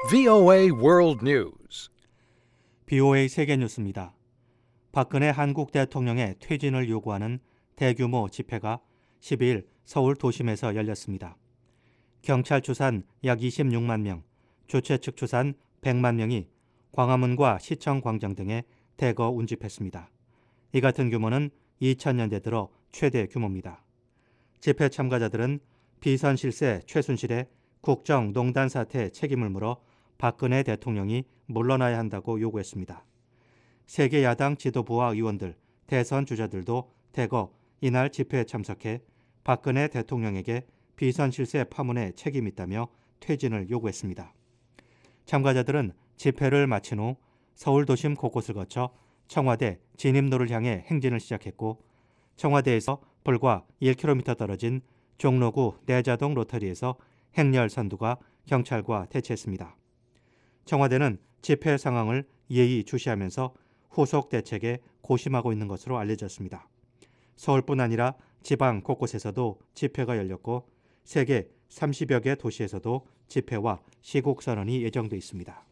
VOA World News. BOA 세계 뉴스입니다. 박근혜 한국 대통령의 퇴진을 요구하는 대규모 집회가 12일 서울 도심에서 열렸습니다. 경찰 추산 약 26만 명, 주최 측 추산 100만 명이 광화문과 시청 광장 등에 대거 운집했습니다. 이 같은 규모는 2000년대 들어 최대 규모입니다. 집회 참가자들은 비선 실세 최순실의 국정농단 사태 책임을 물어 박근혜 대통령이 물러나야 한다고 요구했습니다. 세계 야당 지도부와 의원들, 대선 주자들도 대거 이날 집회에 참석해 박근혜 대통령에게 비선 실세 파문에 책임이 있다며 퇴진을 요구했습니다. 참가자들은 집회를 마친 후 서울 도심 곳곳을 거쳐 청와대 진입로를 향해 행진을 시작했고, 청와대에서 불과 1km 떨어진 종로구 내자동 로터리에서 행렬 선두가 경찰과 대치했습니다. 청와대는 집회 상황을 예의주시하면서 후속 대책에 고심하고 있는 것으로 알려졌습니다. 서울뿐 아니라 지방 곳곳에서도 집회가 열렸고, 세계 30여 개 도시에서도 집회와 시국 선언이 예정돼 있습니다.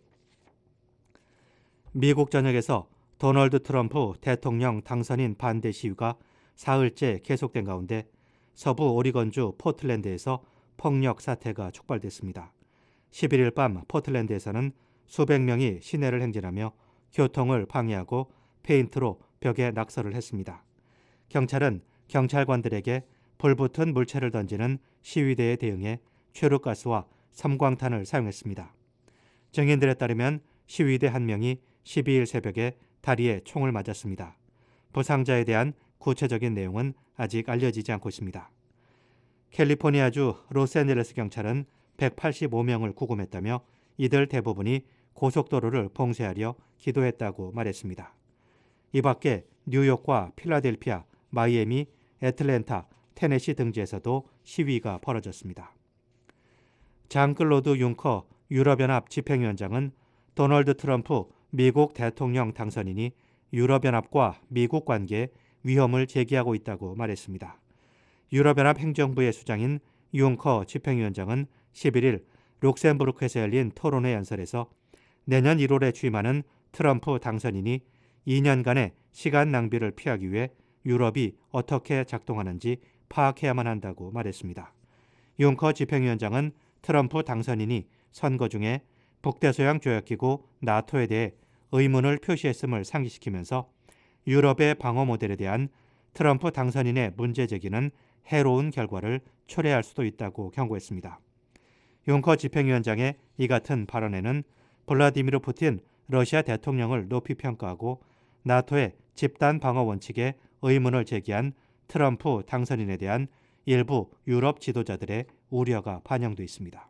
미국 전역에서 도널드 트럼프 대통령 당선인 반대 시위가 사흘째 계속된 가운데 서부 오리건주 포틀랜드에서 폭력 사태가 촉발됐습니다. 11일 밤 포틀랜드에서는 수백 명이 시내를 행진하며 교통을 방해하고 페인트로 벽에 낙서를 했습니다. 경찰은 경찰관들에게 불붙은 물체를 던지는 시위대에 대응해 최루가스와 섬광탄을 사용했습니다. 증인들에 따르면 시위대 한 명이 12일 새벽에 다리에 총을 맞았습니다. 부상자에 대한 구체적인 내용은 아직 알려지지 않고 있습니다. 캘리포니아주 로스앤젤레스 경찰은 185명을 구금했다며 이들 대부분이 고속도로를 봉쇄하려 기도했다고 말했습니다. 이 밖에 뉴욕과 필라델피아, 마이애미, 애틀랜타, 테네시 등지에서도 시위가 벌어졌습니다. 장클로드 융커 유럽연합 집행위원장은 도널드 트럼프 미국 대통령 당선인이 유럽연합과 미국 관계에 위험을 제기하고 있다고 말했습니다. 유럽연합 행정부의 수장인 융커 집행위원장은 11일 룩셈부르크에서 열린 토론회 연설에서 내년 1월에 취임하는 트럼프 당선인이 2년간의 시간 낭비를 피하기 위해 유럽이 어떻게 작동하는지 파악해야만 한다고 말했습니다. 융커 집행위원장은 트럼프 당선인이 선거 중에 북대서양 조약기구 나토에 대해 의문을 표시했음을 상기시키면서 유럽의 방어 모델에 대한 트럼프 당선인의 문제 제기는 해로운 결과를 초래할 수도 있다고 경고했습니다. 융커 집행위원장의 이 같은 발언에는 블라디미르 푸틴 러시아 대통령을 높이 평가하고 나토의 집단 방어 원칙에 의문을 제기한 트럼프 당선인에 대한 일부 유럽 지도자들의 우려가 반영돼 있습니다.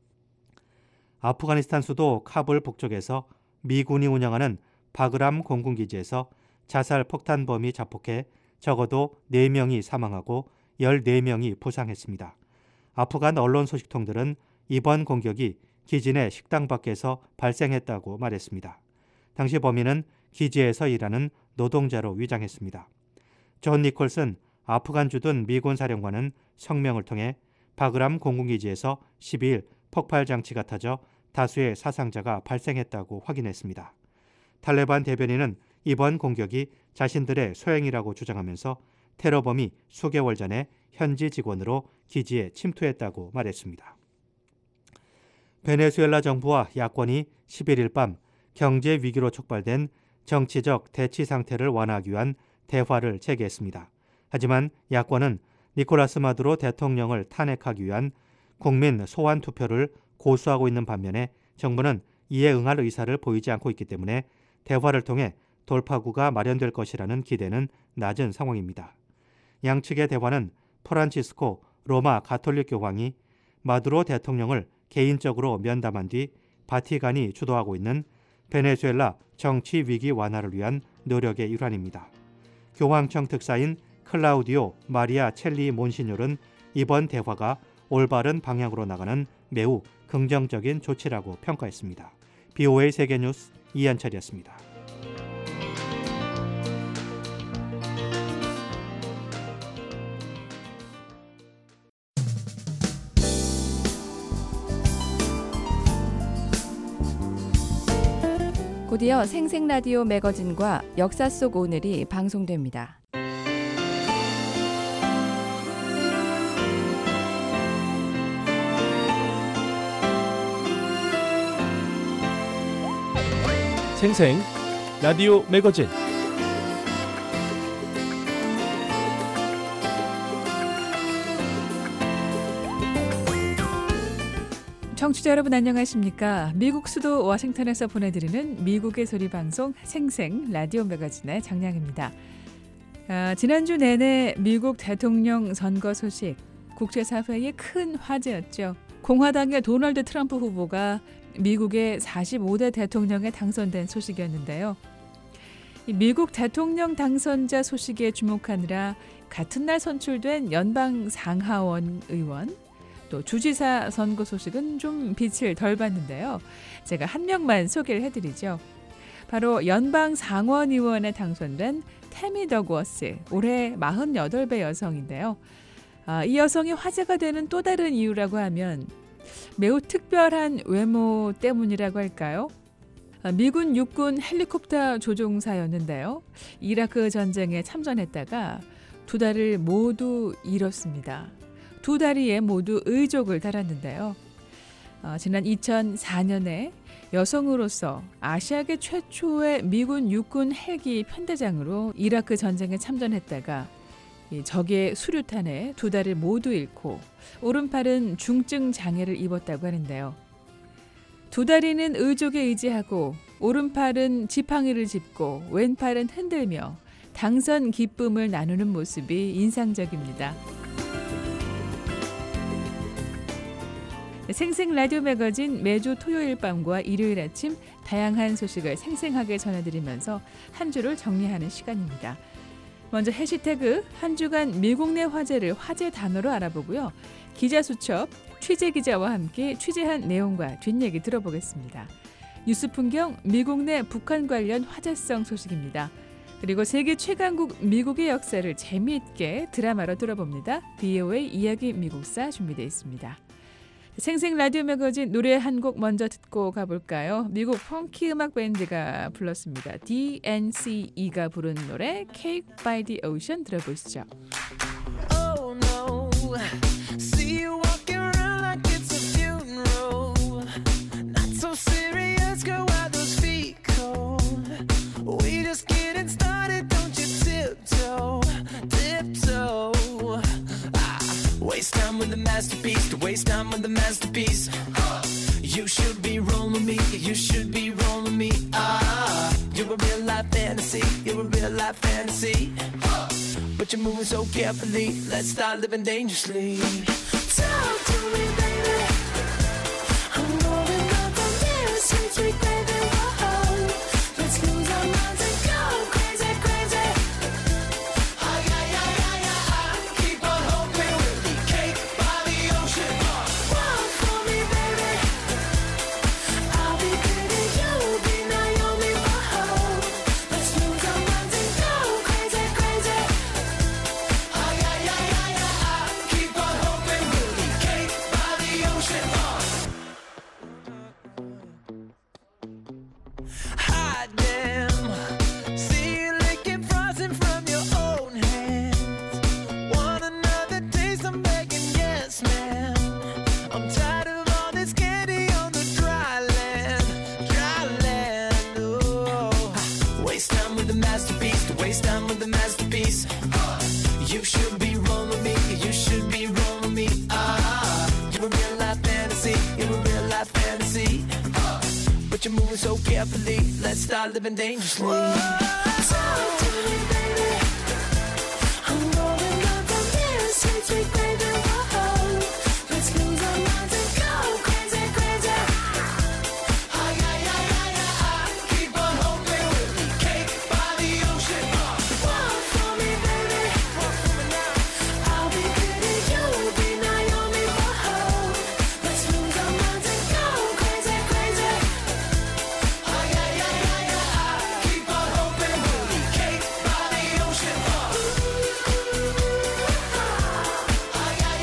아프가니스탄 수도 카불 북쪽에서 미군이 운영하는 바그람 공군기지에서 자살 폭탄범이 자폭해 적어도 4명이 사망하고 14명이 부상했습니다. 아프간 언론 소식통들은 이번 공격이 기지 내 식당 밖에서 발생했다고 말했습니다. 당시 범인은 기지에서 일하는 노동자로 위장했습니다. 존 니콜슨 아프간 주둔 미군 사령관은 성명을 통해 바그람 공군기지에서 12일 폭발 장치가 터져 다수의 사상자가 발생했다고 확인했습니다. 탈레반 대변인은 이번 공격이 자신들의 소행이라고 주장하면서 테러범이 수개월 전에 현지 직원으로 기지에 침투했다고 말했습니다. 베네수엘라 정부와 야권이 11일 밤 경제 위기로 촉발된 정치적 대치 상태를 완화하기 위한 대화를 재개했습니다. 하지만 야권은 니콜라스 마두로 대통령을 탄핵하기 위한 국민 소환 투표를 고수하고 있는 반면에 정부는 이에 응할 의사를 보이지 않고 있기 때문에 대화를 통해 돌파구가 마련될 것이라는 기대는 낮은 상황입니다. 양측의 대화는 프란치스코 로마 가톨릭 교황이 마두로 대통령을 개인적으로 면담한 뒤 바티칸이 주도하고 있는 베네수엘라 정치 위기 완화를 위한 노력의 일환입니다. 교황청 특사인 클라우디오 마리아 첼리 몬시뇨는 이번 대화가 올바른 방향으로 나가는 매우 긍정적인 조치라고 평가했습니다. BOA 세계뉴스 이한철이었습니다. 곧이어 생생라디오 매거진과 역사 속 오늘이 방송됩니다. 생생 라디오 매거진 청취자 여러분 안녕하십니까? 미국 수도 워싱턴에서 보내드리는 미국의 소리 방송 생생 라디오 매거진의 장량입니다. 지난주 내내 미국 대통령 선거 소식, 국제사회의 큰 화제였죠. 공화당의 도널드 트럼프 후보가 미국의 45대 대통령에 당선된 소식이었는데요. 미국 대통령 당선자 소식에 주목하느라 같은 날 선출된 연방 상하원 의원, 또 주지사 선거 소식은 좀 빛을 덜 봤는데요. 제가 한 명만 소개를 해드리죠. 바로 연방 상원 의원에 당선된 태미 더그워스, 올해 48배 여성인데요. 이 여성이 화제가 되는 또 다른 이유라고 하면 매우 특별한 외모 때문이라고 할까요? 미군 육군 헬리콥터 조종사였는데요. 이라크 전쟁에 참전했다가 두 다리를 모두 잃었습니다. 두 다리에 모두 의족을 달았는데요. 지난 2004년에 여성으로서 아시아계 최초의 미군 육군 헬기 편대장으로 이라크 전쟁에 참전했다가 적의 수류탄에 두 다리를 모두 잃고 오른팔은 중증 장애를 입었다고 하는데요. 두 다리는 의족에 의지하고 오른팔은 지팡이를 짚고 왼팔은 흔들며 당선 기쁨을 나누는 모습이 인상적입니다. 생생 라디오 매거진 매주 토요일 밤과 일요일 아침 다양한 소식을 생생하게 전해드리면서 한 주를 정리하는 시간입니다. 먼저 해시태그 한 주간 미국 내 화제를 화제 단어로 알아보고요. 기자수첩 취재기자와 함께 취재한 내용과 뒷얘기 들어보겠습니다. 뉴스 풍경 미국 내 북한 관련 화제성 소식입니다. 그리고 세계 최강국 미국의 역사를 재미있게 드라마로 들어봅니다. VOA 이야기 미국사 준비되어 있습니다. 생생 라디오 매거진 노래 한 곡 먼저 듣고 가볼까요? 미국 펑키 음악 밴드가 불렀습니다. DNCE가 부른 노래 Cake by the Ocean 들어보시죠. Oh no, see you walking around like it's a funeral. Not so serious, girl, why those feet cold? We just getting started, don't you tiptoe, tiptoe. Waste time with the masterpiece, to waste time with the masterpiece. You should be rolling me, you should be rolling me. You're a real life fantasy, you're a real life fantasy. But you're moving so carefully, let's start living dangerously. Talk to me, baby. I'm going up on this sweet, sweet baby. Whoa. Let's lose our minds and go crazy, crazy. Keep on hoping we'll be cake by the ocean. Walk for me, baby. I'll be pretty, you'll be Naomi. Whoa. Let's lose our minds and go crazy, crazy. Keep on hoping we'll be cake by the ocean. Hot damn, see you licking frozen from your own hands. Want another taste? I'm begging, yes, ma'am. I'm tired of all this candy on the dry land, dry land. Oh, waste time with the masterpiece, to waste time with the masterpiece. You should be rolling me, you should be rolling me. You're a real life fantasy, you're a real life fantasy. But you're moving so carefully, let's start living dangerously. Talk to me, baby. I'm rolling up on this sweet, sweet baby. Whoa. Let's lose our minds and go crazy, crazy. Keep on hoping we'll be cake by the ocean. Walk for me, baby. Walk for me now. I'll be pretty, you'll be Naomi. Whoa. Let's lose our minds and go crazy, crazy. Keep on hoping we'll be cake by the ocean.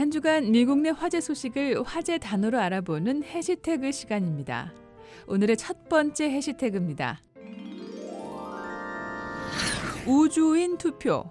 한 주간 미국 내 화제 소식을 화제 단어로 알아보는 해시태그 시간입니다. 오늘의 첫 번째 해시태그입니다. 우주인 투표.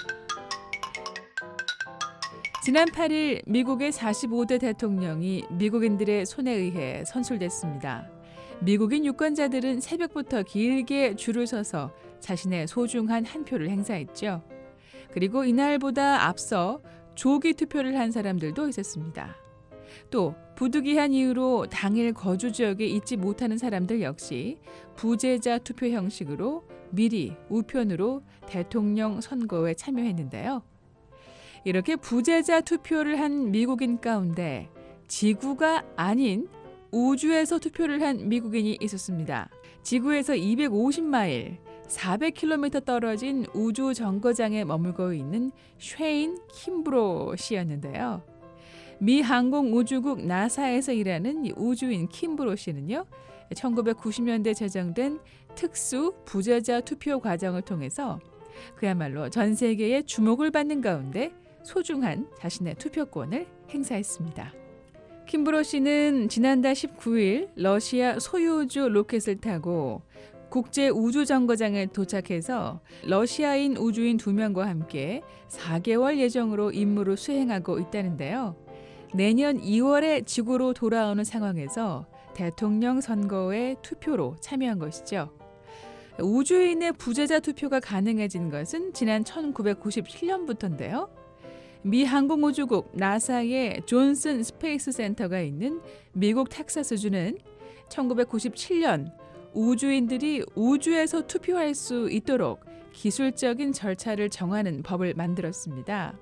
지난 8일 미국의 45대 대통령이 미국인들의 손에 의해 선출됐습니다. 미국인 유권자들은 새벽부터 길게 줄을 서서 자신의 소중한 한 표를 행사했죠. 그리고 이날보다 앞서 조기 투표를 한 사람들도 있었습니다. 또 부득이한 이유로 당일 거주 지역에 있지 못하는 사람들 역시 부재자 투표 형식으로 미리 우편으로 대통령 선거에 참여했는데요. 이렇게 부재자 투표를 한 미국인 가운데 지구가 아닌 우주에서 투표를 한 미국인이 있었습니다. 지구에서 250마일, 400km 떨어진 우주 정거장에 머물고 있는 쉐인 킴브로 씨였는데요. 미 항공우주국 나사에서 일하는 이 우주인 킴브로 씨는요, 1990년대 제정된 특수 부재자 투표 과정을 통해서 그야말로 전 세계의 주목을 받는 가운데 소중한 자신의 투표권을 행사했습니다. 킴브로 씨는 지난달 19일 러시아 소유주 로켓을 타고 국제 우주 정거장에 도착해서 러시아인 우주인 2명과 함께 4개월 예정으로 임무를 수행하고 있다는데요. 내년 2월에 지구로 돌아오는 상황에서 대통령 선거에 투표로 참여한 것이죠. 우주인의 부재자 투표가 가능해진 것은 지난 1997년부터인데요. 미 항공우주국 나사의 존슨 스페이스 센터가 있는 미국 텍사스주는 1997년 우주인들이 우주에서 투표할 수 있도록 기술적인 절차를 정하는 법을 만들었습니다.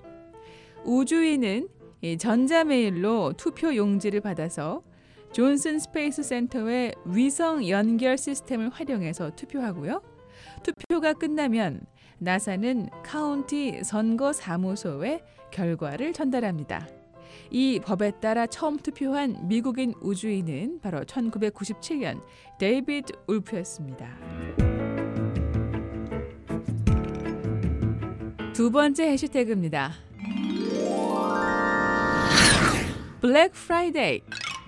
우주인은 전자메일로 투표 용지를 받아서 존슨 스페이스 센터의 위성 연결 시스템을 활용해서 투표하고요. 투표가 끝나면 나사는 카운티 선거사무소에 결과를 전달합니다. 이 법에 따라 처음 투표한 미국인 우주인은 바로 1997년 데이비드 울프였습니다. 두 번째 해시태그입니다. 블랙 프라이데이.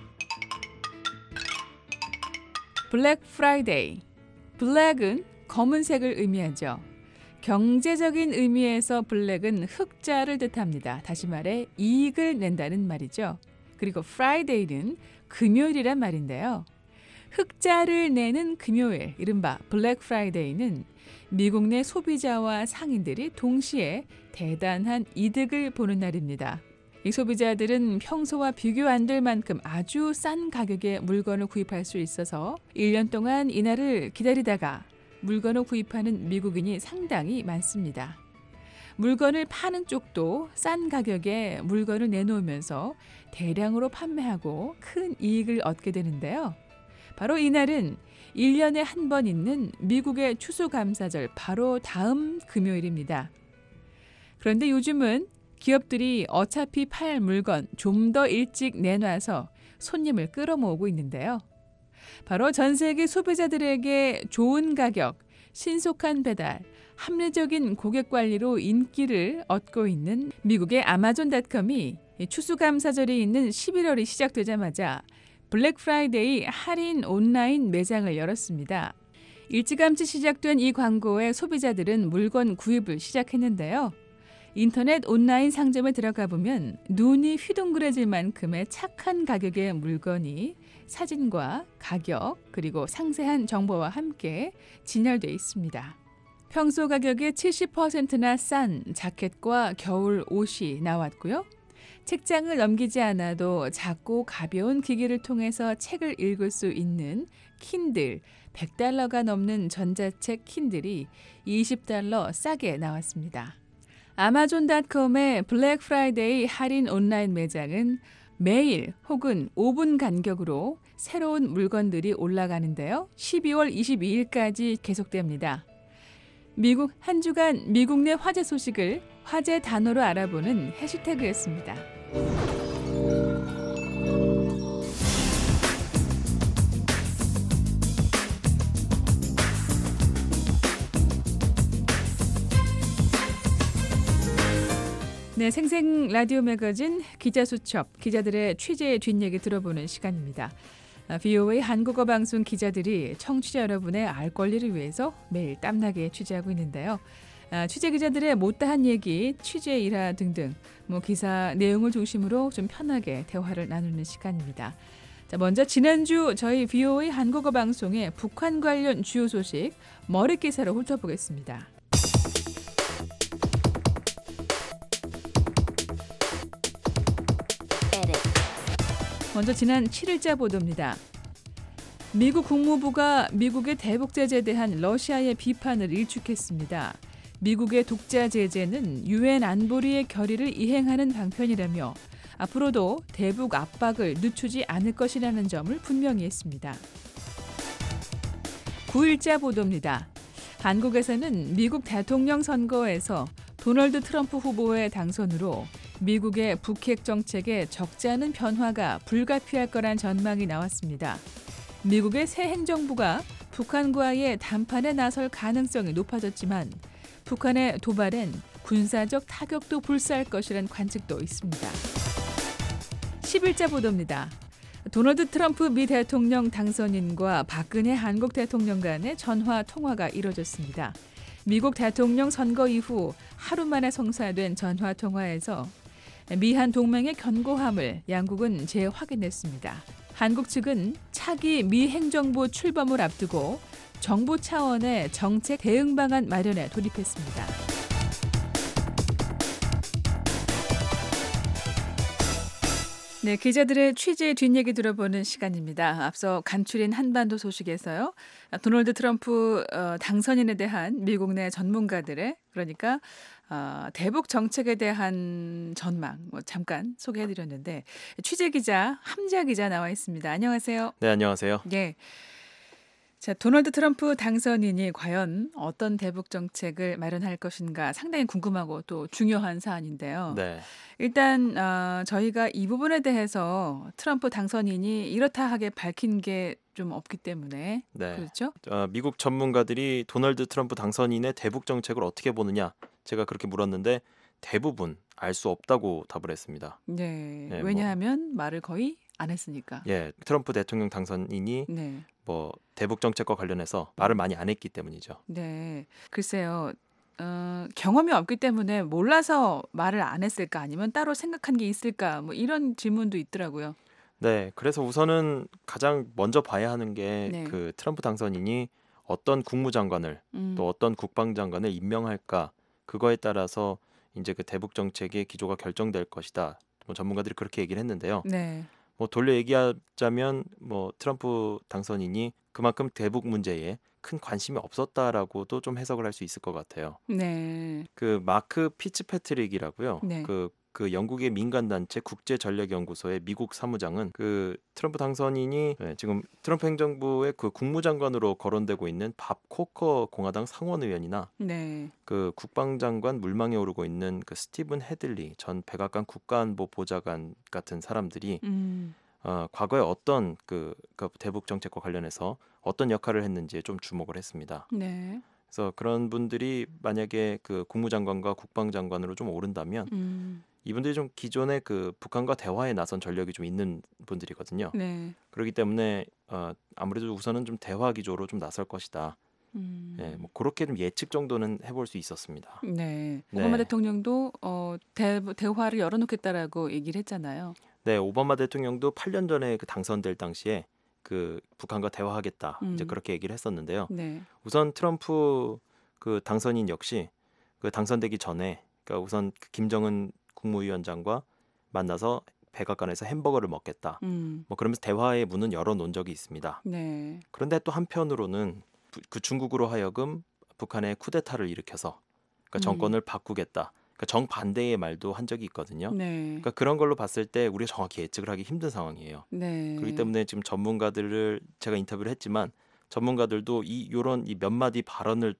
블랙 프라이데이. 블랙은 검은색을 의미하죠. 경제적인 의미에서 블랙은 흑자를 뜻합니다. 다시 말해 이익을 낸다는 말이죠. 그리고 프라이데이는 금요일이란 말인데요. 흑자를 내는 금요일, 이른바 블랙 프라이데이는 미국 내 소비자와 상인들이 동시에 대단한 이득을 보는 날입니다. 이 소비자들은 평소와 비교 안 될 만큼 아주 싼 가격에 물건을 구입할 수 있어서 1년 동안 이날을 기다리다가 물건을 구입하는 미국인이 상당히 많습니다. 물건을 파는 쪽도 싼 가격에 물건을 내놓으면서 대량으로 판매하고 큰 이익을 얻게 되는데요. 바로 이날은 1년에 한 번 있는 미국의 추수감사절 바로 다음 금요일입니다. 그런데 요즘은 기업들이 어차피 팔 물건 좀 더 일찍 내놔서 손님을 끌어모으고 있는데요. 바로 전 세계 소비자들에게 좋은 가격, 신속한 배달, 합리적인 고객 관리로 인기를 얻고 있는 미국의 아마존닷컴이 추수감사절이 있는 11월이 시작되자마자 블랙 프라이데이 할인 온라인 매장을 열었습니다. 일찌감치 시작된 이 광고에 소비자들은 물건 구입을 시작했는데요. 인터넷 온라인 상점에 들어가 보면 눈이 휘둥그레질 만큼의 착한 가격의 물건이 사진과 가격 그리고 상세한 정보와 함께 진열되어 있습니다. 평소 가격의 70%나 싼 자켓과 겨울 옷이 나왔고요. 책장을 넘기지 않아도 작고 가벼운 기기를 통해서 책을 읽을 수 있는 킨들, $100가 넘는 전자책 킨들이 $20 싸게 나왔습니다. 아마존닷컴의 블랙 프라이데이 할인 온라인 매장은 매일 혹은 5분 간격으로 새로운 물건들이 올라가는데요. 12월 22일까지 계속됩니다. 미국 한 주간 미국 내 화제 소식을 화제 단어로 알아보는 해시태그였습니다. 네, 생생 라디오 매거진 기자 수첩, 기자들의 취재 뒷얘기 들어보는 시간입니다. VOA 한국어 방송 기자들이 청취자 여러분의 알 권리를 위해서 매일 땀나게 취재하고 있는데요. 취재 기자들의 못다한 얘기, 취재 일화 등등 기사 내용을 중심으로 좀 편하게 대화를 나누는 시간입니다. 자, 먼저 지난주 저희 VOA 한국어 방송의 북한 관련 주요 소식 머릿기사로 훑어보겠습니다. 먼저 지난 7일자 보도입니다. 미국 국무부가 미국의 대북 제재에 대한 러시아의 비판을 일축했습니다. 미국의 독자 제재는 유엔 안보리의 결의를 이행하는 방편이라며 앞으로도 대북 압박을 늦추지 않을 것이라는 점을 분명히 했습니다. 9일자 보도입니다. 한국에서는 미국 대통령 선거에서 도널드 트럼프 후보의 당선으로 미국의 북핵 정책에 적지 않은 변화가 불가피할 거란 전망이 나왔습니다. 미국의 새 행정부가 북한과의談判에 나설 가능성이 높아졌지만 북한의 도발엔 군사적 타격도 불사할 것이란 관측도 있습니다. 10일자 보도입니다. 도널드 트럼프 미 대통령 당선인과 박근혜 한국 대통령 간의 전화 통화가 이뤄졌습니다. 미국 대통령 선거 이후 하루 만에 성사된 전화 통화에서 미한 동맹의 견고함을 양국은 재확인했습니다. 한국 측은 차기 미 행정부 출범을 앞두고 정부 차원의 정책 대응 방안 마련에 돌입했습니다. 네, 기자들의 취재 뒷얘기 들어보는 시간입니다. 앞서 간추린 한반도 소식에서요. 도널드 트럼프 당선인에 대한 미국 내 전문가들의 그러니까 대북 정책에 대한 전망 잠깐 소개해드렸는데 취재 기자 함지아 기자 나와 있습니다. 안녕하세요. 네, 안녕하세요. 예. 자, 도널드 트럼프 당선인이 과연 어떤 대북 정책을 마련할 것인가 상당히 궁금하고 또 중요한 사안인데요. 네. 일단 저희가 이 부분에 대해서 트럼프 당선인이 이렇다 하게 밝힌 게 좀 없기 때문에 네. 그렇죠? 미국 전문가들이 도널드 트럼프 당선인의 대북 정책을 어떻게 보느냐 제가 그렇게 물었는데 대부분 알 수 없다고 답을 했습니다. 네. 네, 왜냐하면 말을 거의 안 했으니까. 예, 트럼프 대통령 당선인이 네. 대북 정책과 관련해서 말을 많이 안 했기 때문이죠. 네. 글쎄요. 경험이 없기 때문에 몰라서 말을 안 했을까 아니면 따로 생각한 게 있을까 이런 질문도 있더라고요. 네, 그래서 우선은 가장 먼저 봐야 하는 게 네. 그 트럼프 당선인이 어떤 국무장관을 또 어떤 국방장관을 임명할까 그거에 따라서 이제 그 대북 정책의 기조가 결정될 것이다. 전문가들이 그렇게 얘기를 했는데요. 네. 돌려 얘기하자면 트럼프 당선인이 그만큼 대북 문제에 큰 관심이 없었다라고도 좀 해석을 할 수 있을 것 같아요. 네. 그 마크 피츠패트릭이라고요. 네. 그 영국의 민간 단체 국제전략연구소의 미국 사무장은 그 트럼프 당선인이 지금 트럼프 행정부의 그 국무장관으로 거론되고 있는 밥 코커 공화당 상원의원이나 네. 그 국방장관 물망에 오르고 있는 그 스티븐 헤들리 전 백악관 국가안보 보좌관 같은 사람들이 과거에 어떤 그 대북 정책과 관련해서 어떤 역할을 했는지에 좀 주목을 했습니다. 네. 그래서 그런 분들이 만약에 그 국무장관과 국방장관으로 좀 오른다면 이분들이 좀 기존의 그 북한과 대화에 나선 전력이 좀 있는 분들이거든요. 네. 그렇기 때문에 아무래도 우선은 좀 대화 기조로 좀 나설 것이다. 네, 그렇게 좀 예측 정도는 해볼 수 있었습니다. 네. 네. 오바마 대통령도 대화를 열어놓겠다라고 얘기를 했잖아요. 네, 오바마 대통령도 8년 전에 그 당선될 당시에 그 북한과 대화하겠다 이제 그렇게 얘기를 했었는데요. 네. 우선 트럼프 그 당선인 역시 그 당선되기 전에 그러니까 우선 김정은 국무위원장과 만나서 백악관에서 햄버거를 먹겠다. 그러면서 대화의 문은 열어놓은 적이 있습니다. 네. 그런데 또 한편으로는 그 중국으로 하여금 북한의 쿠데타를 일으켜서 그러니까 정권을 바꾸겠다. 그러니까 정반대의 말도 한 적이 있거든요. 네. 그러니까 그런 걸로 봤을 때 우리가 정확히 예측을 하기 힘든 상황이에요. 네. 그렇기 때문에 지금 전문가들을 제가 인터뷰를 했지만 전문가들도 요런 몇 마디 발언을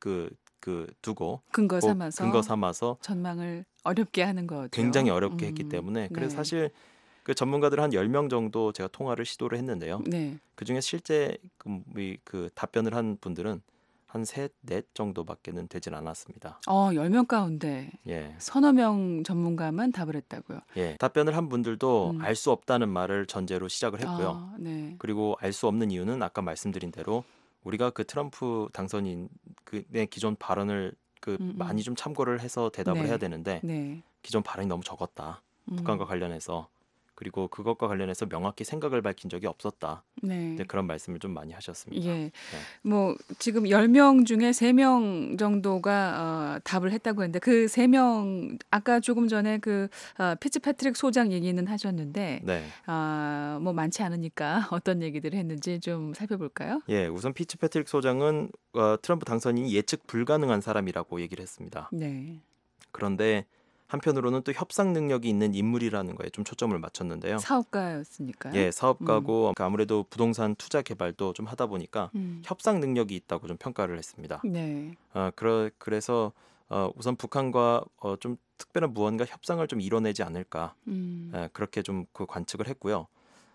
두고 근거 꼭 삼아서 근거 삼아서 전망을 어렵게 하는 거죠. 굉장히 어렵게 했기 때문에 그래서 네. 사실 그 전문가들 한 10명 정도 제가 통화를 시도를 했는데요. 네. 그중에 실제 그 답변을 한 분들은 한 셋, 넷 정도밖에는 되진 않았습니다. 10명 가운데 예. 서너 명 전문가만 답을 했다고요. 예. 답변을 한 분들도 음. 알 수 없다는 말을 전제로 시작을 했고요. 네. 그리고 알 수 없는 이유는 아까 말씀드린 대로 우리가 그 트럼프 당선인의 기존 발언을 많이 좀 참고를 해서 대답을 네. 해야 되는데 네. 기존 발언이 너무 적었다. 북한과 관련해서. 그리고 그것과 관련해서 명확히 생각을 밝힌 적이 없었다. 네. 네, 그런 말씀을 좀 많이 하셨습니다. 예. 뭐 지금 10명 중에 3명 정도가 답을 했다고 했는데 그 3명 아까 조금 전에 피츠패트릭 소장 얘기는 하셨는데 네. 뭐 많지 않으니까 어떤 얘기들을 했는지 좀 살펴볼까요? 예, 우선 피츠패트릭 소장은 트럼프 당선인이 예측 불가능한 사람이라고 얘기를 했습니다. 네. 그런데 한편으로는 또 협상 능력이 있는 인물이라는 거에 좀 초점을 맞췄는데요. 사업가였으니까요. 예, 사업가고 아무래도 부동산 투자 개발도 좀 하다 보니까 협상 능력이 있다고 좀 평가를 했습니다. 네. 그래서 우선 북한과 좀 특별한 무언가 협상을 좀 이뤄내지 않을까 그렇게 좀 관측을 했고요.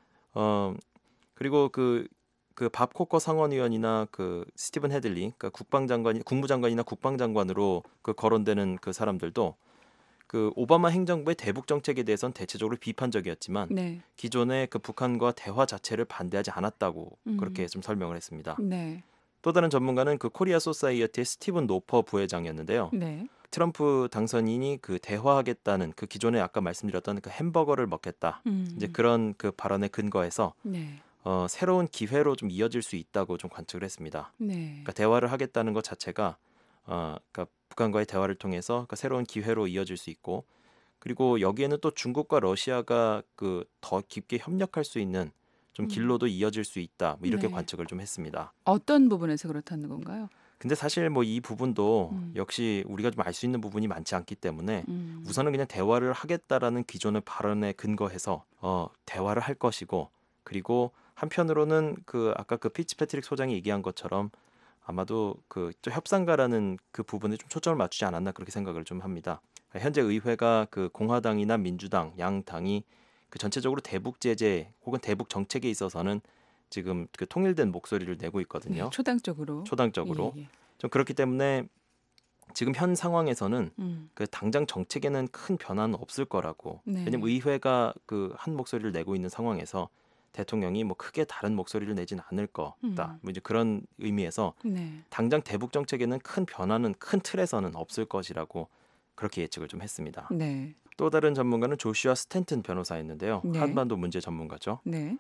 그리고 그 밥 코커 상원의원이나 스티븐 헤들리, 국무장관이나 국방장관으로 거론되는 그 사람들도 오바마 행정부의 대북 정책에 대해서는 대체적으로 비판적이었지만 네. 기존의 북한과 대화 자체를 반대하지 않았다고 그렇게 좀 설명을 했습니다. 네. 또 다른 전문가는 코리아 소사이어티의 스티븐 노퍼 부회장이었는데요. 네. 트럼프 당선인이 대화하겠다는 기존에 아까 말씀드렸던 햄버거를 먹겠다. 이제 그런 발언에 근거해서 네. 새로운 기회로 좀 이어질 수 있다고 좀 관측을 했습니다. 네. 그러니까 대화를 하겠다는 것 자체가 그러니까 북한과의 대화를 통해서 새로운 기회로 이어질 수 있고 그리고 여기에는 또 중국과 러시아가 더 깊게 협력할 수 있는 좀 길로도 이어질 수 있다. 뭐 이렇게 네. 관측을 좀 했습니다. 어떤 부분에서 그렇다는 건가요? 근데 사실 이 부분도 역시 우리가 좀 알 수 있는 부분이 많지 않기 때문에 우선은 그냥 대화를 하겠다라는 기존의 발언에 근거해서 대화를 할 것이고 그리고 한편으로는 아까 피츠패트릭 소장이 얘기한 것처럼 아마도 좀 협상가라는 부분에 좀 초점을 맞추지 않았나 그렇게 생각을 좀 합니다. 현재 의회가 공화당이나 민주당 양 당이 전체적으로 대북 제재 혹은 대북 정책에 있어서는 지금 통일된 목소리를 내고 있거든요. 네, 초당적으로. 예. 좀 그렇기 때문에 지금 현 상황에서는 당장 정책에는 큰 변화는 없을 거라고. 네. 왜냐면 의회가 한 목소리를 내고 있는 상황에서 대통령이 크게 다른 목소리를 내진 않을 거다. 뭐 이제 그런 의미에서 네. 당장 대북 정책에는 큰 변화는 큰 틀에서는 없을 것이라고 그렇게 예측을 좀 했습니다. 네. 또 다른 전문가는 조슈아 스탠튼 변호사였는데요. 네. 한반도 문제 전문가죠. 네.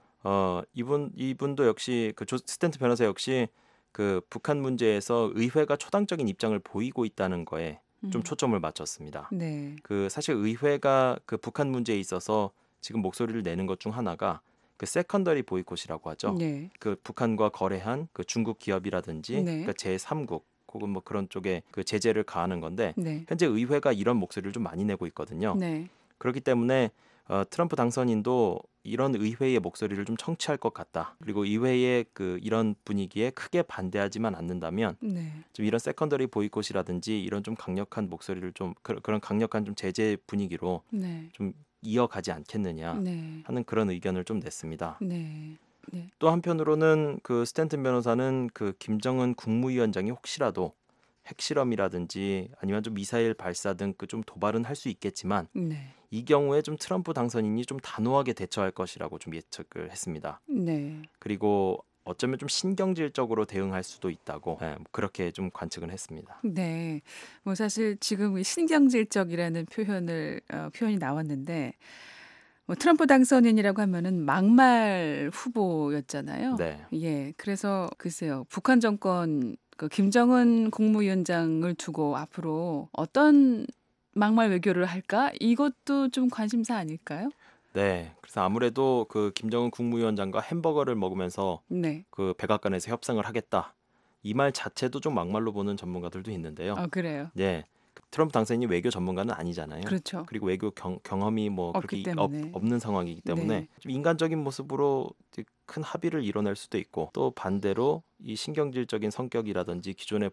이분도 역시 스탠튼 변호사 역시 북한 문제에서 의회가 초당적인 입장을 보이고 있다는 거에 좀 초점을 맞췄습니다. 네. 사실 의회가 북한 문제에 있어서 지금 목소리를 내는 것 중 하나가 세컨더리 보이콧이라고 하죠. 네. 북한과 거래한 중국 기업이라든지 네. 그러니까 제3국 혹은 뭐 그런 쪽에 제재를 가하는 건데 네. 현재 의회가 이런 목소리를 좀 많이 내고 있거든요. 네. 그렇기 때문에 트럼프 당선인도 이런 의회의 목소리를 좀 청취할 것 같다. 그리고 의회의 이런 분위기에 크게 반대하지만 않는다면 네. 좀 이런 세컨더리 보이콧이라든지 이런 좀 강력한 목소리를 좀 그런 강력한 좀 제재 분위기로 네. 좀 이어가지 않겠느냐 네. 하는 그런 의견을 좀 냈습니다. 네. 네. 또 한편으로는 스탠튼 변호사는 김정은 국무위원장이 혹시라도 핵실험이라든지 아니면 좀 미사일 발사 등 좀 도발은 할 수 있겠지만 네. 이 경우에 좀 트럼프 당선인이 좀 단호하게 대처할 것이라고 좀 예측을 했습니다. 네. 그리고 어쩌면 좀 신경질적으로 대응할 수도 있다고 그렇게 좀 관측은 했습니다. 네. 뭐 사실 지금 이 신경질적이라는 표현이 나왔는데 뭐 트럼프 당선인이라고 하면은 막말 후보였잖아요. 네. 예. 그래서 글쎄요. 북한 정권 김정은 국무위원장을 두고 앞으로 어떤 막말 외교를 할까? 이것도 좀 관심사 아닐까요? 네. 그래서 아무래도 김정은 국무위원장과 햄버거를 먹으면서 네. 백악관에서 협상을 하겠다. 이 말 자체도 좀 막말로 보는 전문가들도 있는데요. 그래요. 네. 트럼프 당선인이 외교 전문가는 아니잖아요. 그렇죠. 그리고 외교 경험이 뭐 없기 그렇게 때문에. 없는 상황이기 때문에 네. 좀 인간적인 모습으로 큰 합의를 이뤄낼 수도 있고 또 반대로 이 신경질적인 성격이라든지 기존에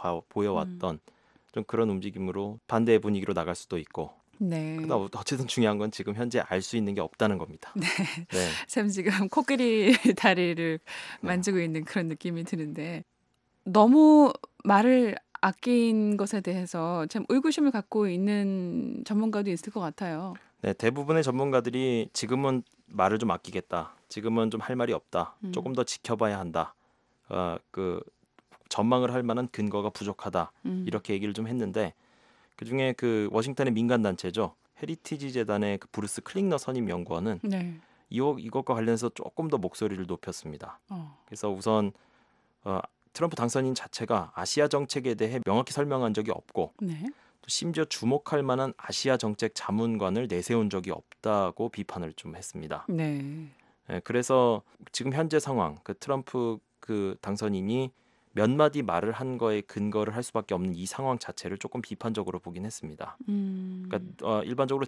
보여왔던 좀 그런 움직임으로 반대의 분위기로 나갈 수도 있고 네. 그러나 어쨌든 중요한 건 지금 현재 알 수 있는 게 없다는 겁니다. 네. 네. 참 지금 코끼리 다리를 만지고 있는 그런 느낌이 드는데 너무 말을 아낀 것에 대해서 참 의구심을 갖고 있는 전문가도 있을 것 같아요. 네, 대부분의 전문가들이 지금은 말을 좀 아끼겠다. 지금은 좀 할 말이 없다. 조금 더 지켜봐야 한다. 그 전망을 할 만한 근거가 부족하다. 이렇게 얘기를 좀 했는데 그중에 그 워싱턴의 민간 단체죠. 헤리티지 재단의 그 브루스 클링너 선임 연구원은 네. 이것과 관련해서 조금 더 목소리를 높였습니다. 그래서 우선 트럼프 당선인 자체가 아시아 정책에 대해 명확히 설명한 적이 없고 네. 또 심지어 주목할 만한 아시아 정책 자문관을 내세운 적이 없다고 비판을 좀 했습니다. 네. 네, 그래서 지금 현재 상황, 그 트럼프 그 당선인이 몇 마디 말을 한 거에 근거를 할 수밖에 없는 이 상황 자체를 조금 비판적으로 보긴 했습니다. 그러니까 일반적으로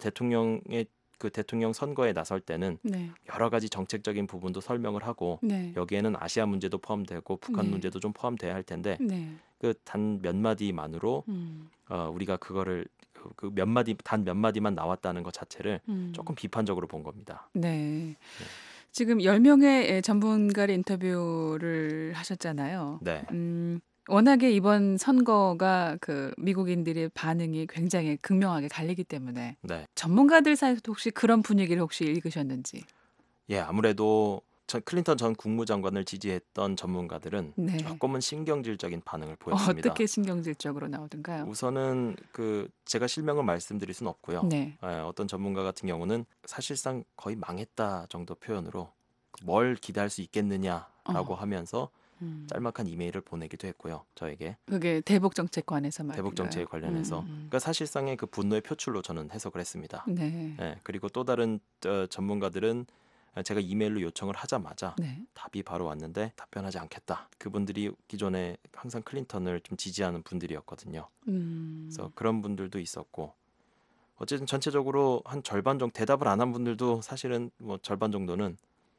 대통령 선거에 나설 때는 네. 여러 가지 정책적인 부분도 설명을 하고 네. 여기에는 아시아 문제도 포함되고 북한 네. 문제도 좀 포함돼야 할 텐데 네. 그 단 몇 마디만으로 우리가 그거를 그 단 몇 마디만 나왔다는 것 자체를 조금 비판적으로 본 겁니다. 네. 지금 10명의 전문가의 인터뷰를 하셨잖아요. 네. 워낙에 이번 선거가 그 미국인들의 반응이 굉장히 극명하게 갈리기 때문에 네. 전문가들 사이에서도 혹시 그런 분위기를 혹시 읽으셨는지. 예, 아무래도 클린턴 전 국무장관을 지지했던 전문가들은 네. 조금은 신경질적인 반응을 보였습니다. 어떻게 신경질적으로 나오던가요? 우선은 그 제가 실명을 말씀드릴 수는 없고요. 네. 어떤 전문가 같은 경우는 사실상 거의 망했다 정도 표현으로 뭘 기대할 수 있겠느냐라고 하면서 짤막한 이메일을 보내기도 했고요. 저에게 그게 대북 정책관에서 말인가요? 대북 정책에 관련해서 그러니까 사실상의 그 분노의 표출로 저는 해석을 했습니다. 네. 예, 그리고 또 다른 전문가들은 제가 이메일로 요청을 하자마자 네. 답이 바로 왔는데 답변하지 않겠다. 그분들이 기존에 항상 클린턴을 좀 지지하는 분들이었거든요. 그래서 그런 분들도 있었고 어쨌든 전체적으로 한 절반 정도 대답을 안 한 분들도 사실은 뭐 절반 정도는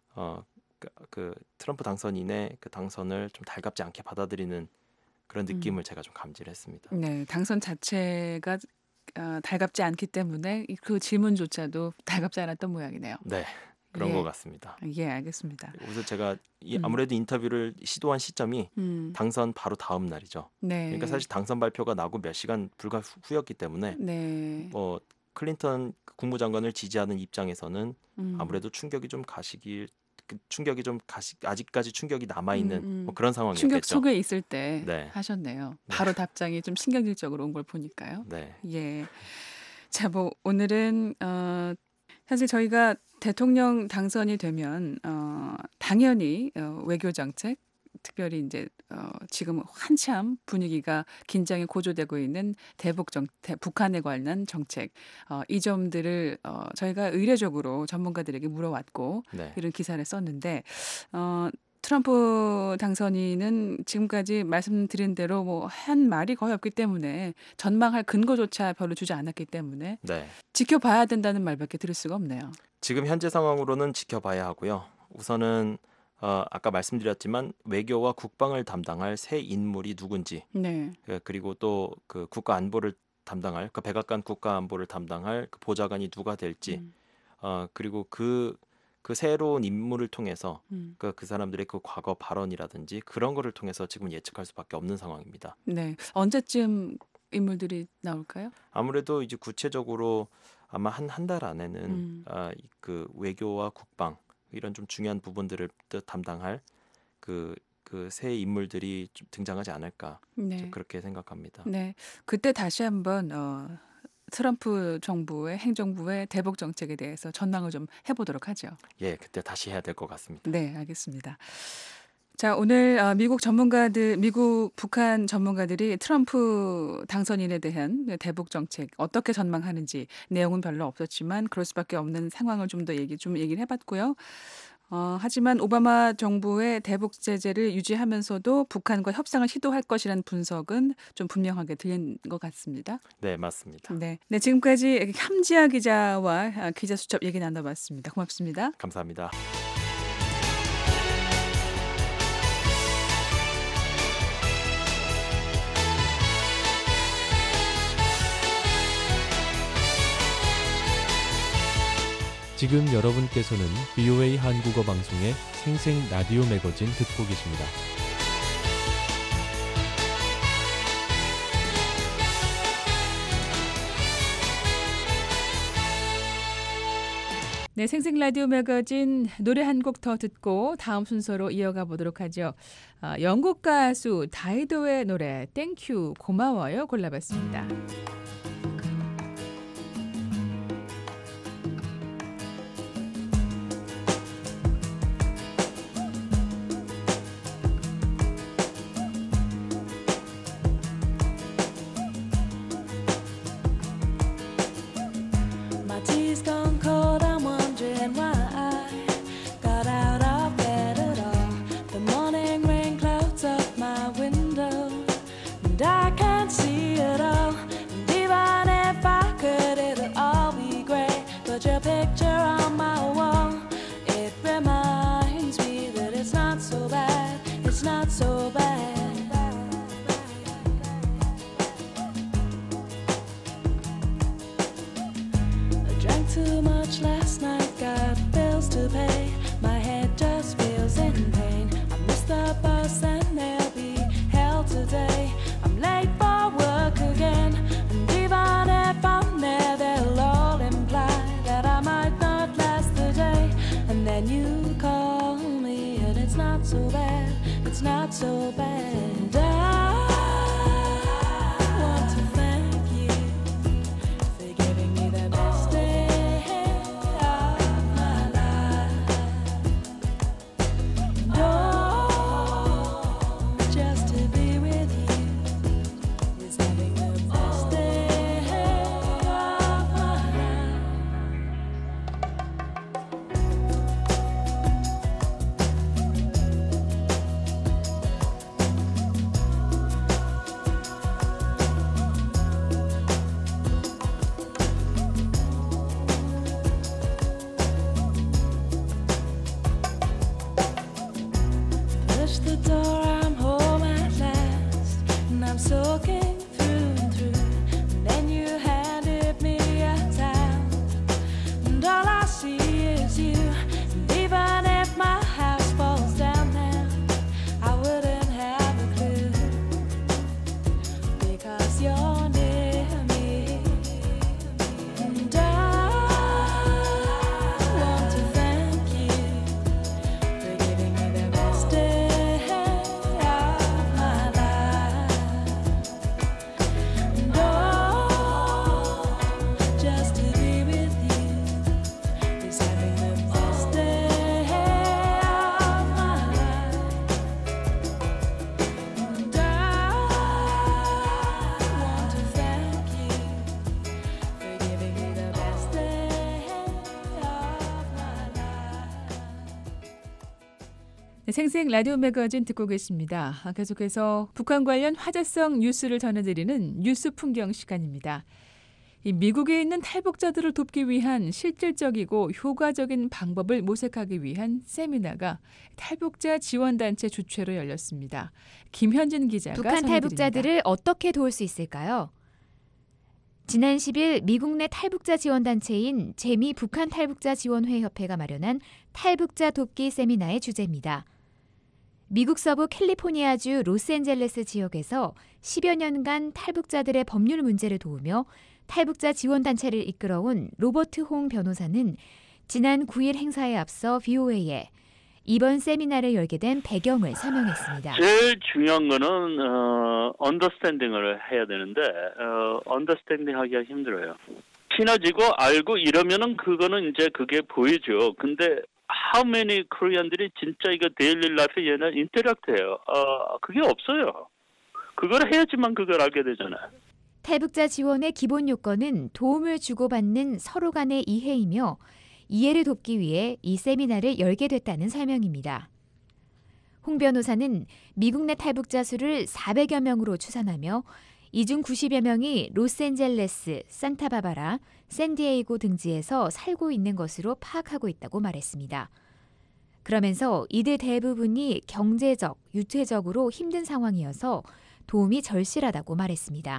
그 트럼프 당선인의 그 당선을 좀 달갑지 않게 받아들이는 그런 느낌을 제가 좀 감지를 했습니다. 네, 당선 자체가 달갑지 않기 때문에 그 질문조차도 달갑지 않았던 모양이네요. 네, 그런 예. 것 같습니다. 예, 알겠습니다. 그래서 제가 아무래도 인터뷰를 시도한 시점이 당선 바로 다음 날이죠. 네. 그러니까 사실 당선 발표가 나고 몇 시간 불과 후였기 때문에 네. 뭐 클린턴 국무장관을 지지하는 입장에서는 아무래도 충격이 좀 아직까지 충격이 남아 있는 뭐 그런 상황이었겠죠. 충격 속에 있을 때 네. 하셨네요. 바로 답장이 좀 신경질적으로 온 걸 보니까요. 네. 예. 자, 뭐 오늘은 사실 저희가 대통령 당선이 되면 당연히 외교 정책, 특별히 이제 지금 한참 분위기가 긴장이 고조되고 있는 북한에 관한 정책 이 점들을 저희가 의례적으로 전문가들에게 물어왔고 네. 이런 기사를 썼는데 트럼프 당선인은 지금까지 말씀드린 대로 뭐 한 말이 거의 없기 때문에 전망할 근거조차 별로 주지 않았기 때문에 네. 지켜봐야 된다는 말밖에 들을 수가 없네요. 지금 현재 상황으로는 지켜봐야 하고요. 우선은 아까 말씀드렸지만 외교와 국방을 담당할 새 인물이 누군지, 네. 그리고 또 그 국가 안보를 담당할 그 백악관 국가 안보를 담당할 그 보좌관이 누가 될지, 그리고 그 새로운 인물을 통해서 그 사람들의 그 과거 발언이라든지 그런 거를 통해서 지금 예측할 수밖에 없는 상황입니다. 네. 언제쯤 인물들이 나올까요? 아무래도 이제 구체적으로 아마 한 달 안에는 그 외교와 국방 이런 좀 중요한 부분들을 담당할 그 새 인물들이 좀 등장하지 않을까 네. 그렇게 생각합니다. 네. 그때 다시 한번 트럼프 정부의 행정부의 대북 정책에 대해서 전망을 좀 해보도록 하죠. 예, 그때 다시 해야 될 것 같습니다. 네, 알겠습니다. 자, 오늘 미국 북한 전문가들이 트럼프 당선인에 대한 대북 정책 어떻게 전망하는지 내용은 별로 없었지만 그럴 수밖에 없는 상황을 좀 더 얘기를 해봤고요. 하지만 오바마 정부의 대북 제재를 유지하면서도 북한과 협상을 시도할 것이라는 분석은 좀 분명하게 들린 것 같습니다. 네, 맞습니다. 네, 지금까지 함지아 기자와 기자 수첩 얘기 나눠봤습니다. 고맙습니다. 감사합니다. 지금 여러분께서는 VOA 한국어 방송의 생생 라디오 매거진 듣고 계십니다. 네, 생생 라디오 매거진 노래 한 곡 더 듣고 다음 순서로 이어가 보도록 하죠. 영국 가수 다이도의 노래 땡큐 고마워요 골라봤습니다. My tea's gone cold, I'm wondering why I got out of bed at all. The morning rain clouds up my window, and I can't see it all. And even if I could, it'll all be great. But your picture on my wall, it reminds me that it's not so bad, it's not so bad. Drank too much last night, got bills to pay. My head just feels in pain. I missed the bus and there'll be hell today. I'm late for work again, and even if I'm there, they'll all imply that I might not last the day. And then you call me, and it's not so bad, it's not so bad. I want to thank you for giving me the best day of my life. Oh, just to be with you is having the best day of my life. Push the door, I'm home at last, and I'm soaking through and through. And then you handed me a towel, and all I see is you. And even if my house falls down now, I wouldn't have a clue, because you're near me. And I want to thank you for giving me the best day of my life. And oh, just to be with you is having the best day of my life. And I want to thank you for giving me the best day of my life. 네, 생생 라디오 매거진 듣고 계십니다. 계속해서 북한 관련 화제성 뉴스를 전해드리는 뉴스 풍경 시간입니다. 이 미국에 있는 탈북자들을 돕기 위한 실질적이고 효과적인 방법을 모색하기 위한 세미나가 탈북자 지원단체 주최로 열렸습니다. 김현진 기자가 북한 전해드립니다. 탈북자들을 어떻게 도울 수 있을까요? 지난 10일 미국 내 탈북자 지원단체인 재미 북한 탈북자 지원회 협회가 마련한 탈북자 돕기 세미나의 주제입니다. 미국 서부 캘리포니아주 로스앤젤레스 지역에서 10여 년간 탈북자들의 법률 문제를 도우며 탈북자 지원단체를 이끌어온 로버트 홍 변호사는 지난 9일 행사에 앞서 VOA에 이번 세미나를 열게 된 배경을 설명했습니다. 제일 중요한 거는 언더스탠딩을 해야 되는데 언더스탠딩 하기가 힘들어요. 친해지고 알고 이러면은 그거는 이제 그게 보이죠. 근데 how many 코리안들이 진짜 이거 데일리 라이프에 얘는 인터랙트해요. 그게 없어요. 그걸 해야지만 그걸 알게 되잖아요. 탈북자 지원의 기본 요건은 도움을 주고받는 서로 간의 이해이며 이해를 돕기 위해 이 세미나를 열게 됐다는 설명입니다. 홍 변호사는 미국 내 탈북자 수를 400여 명으로 추산하며 이 중 90여 명이 로스앤젤레스, 산타바바라, 샌디에이고 등지에서 살고 있는 것으로 파악하고 있다고 말했습니다. 그러면서 이들 대부분이 경제적, 유체적으로 힘든 상황이어서 도움이 절실하다고 말했습니다.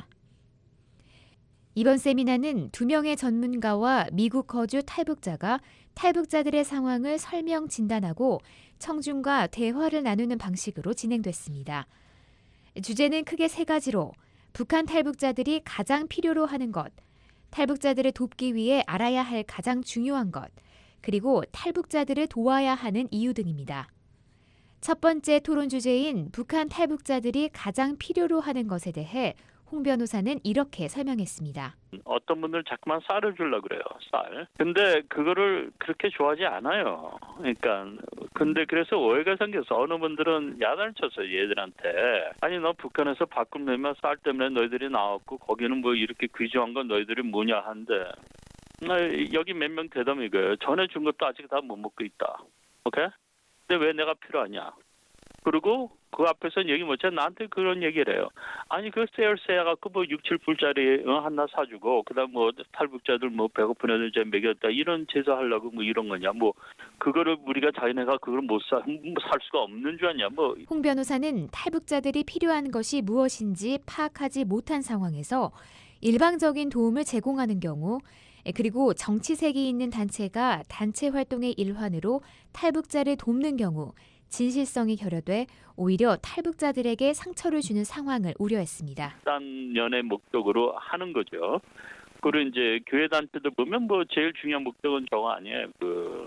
이번 세미나는 2명의 전문가와 미국 거주 탈북자가 탈북자들의 상황을 설명 진단하고 청중과 대화를 나누는 방식으로 진행됐습니다. 주제는 크게 3가지로 북한 탈북자들이 가장 필요로 하는 것, 탈북자들을 돕기 위해 알아야 할 가장 중요한 것, 그리고 탈북자들을 도와야 하는 이유 등입니다. 첫 번째 토론 주제인 북한 탈북자들이 가장 필요로 하는 것에 대해 홍 변호사는 이렇게 설명했습니다. 어떤 분들 자꾸만 쌀을 주려고 그래요. 쌀. 근데 그거를 그렇게 좋아하지 않아요. 그러니까 근데 그래서 오해가 생겨서 어느 분들은 야단을 쳤어요. 얘들한테. 아니 너 북한에서 밖으로 내면 쌀 때문에 너희들이 나왔고 거기는 뭐 이렇게 귀중한 건 너희들이 뭐냐 한데 여기 몇 명 대담 이거예요. 전해준 것도 아직 다 못 먹고 있다. 오케이? 근데 왜 내가 필요하냐? 그리고 그 앞에서 얘기 못해 나한테 그런 얘기를 해요. 아니 그 쎄야 갖고 뭐 6, 7불짜리 하나 사주고 그다음 뭐 탈북자들 뭐 배고픈 애들 이제 먹였다 이런 제사하려고 뭐 이런 거냐 뭐 그거를 우리가 자기네가 그걸 살 수가 없는 줄 아냐 뭐. 홍 변호사는 탈북자들이 필요한 것이 무엇인지 파악하지 못한 상황에서 일방적인 도움을 제공하는 경우 그리고 정치색이 있는 단체가 단체 활동의 일환으로 탈북자를 돕는 경우 진실성이 결여돼 오히려 탈북자들에게 상처를 주는 상황을 우려했습니다. 딴 연의 목적으로 하는 거죠. 그리고 이제 교회 단체들 보면 뭐 제일 중요한 목적은 저거 아니에요. 그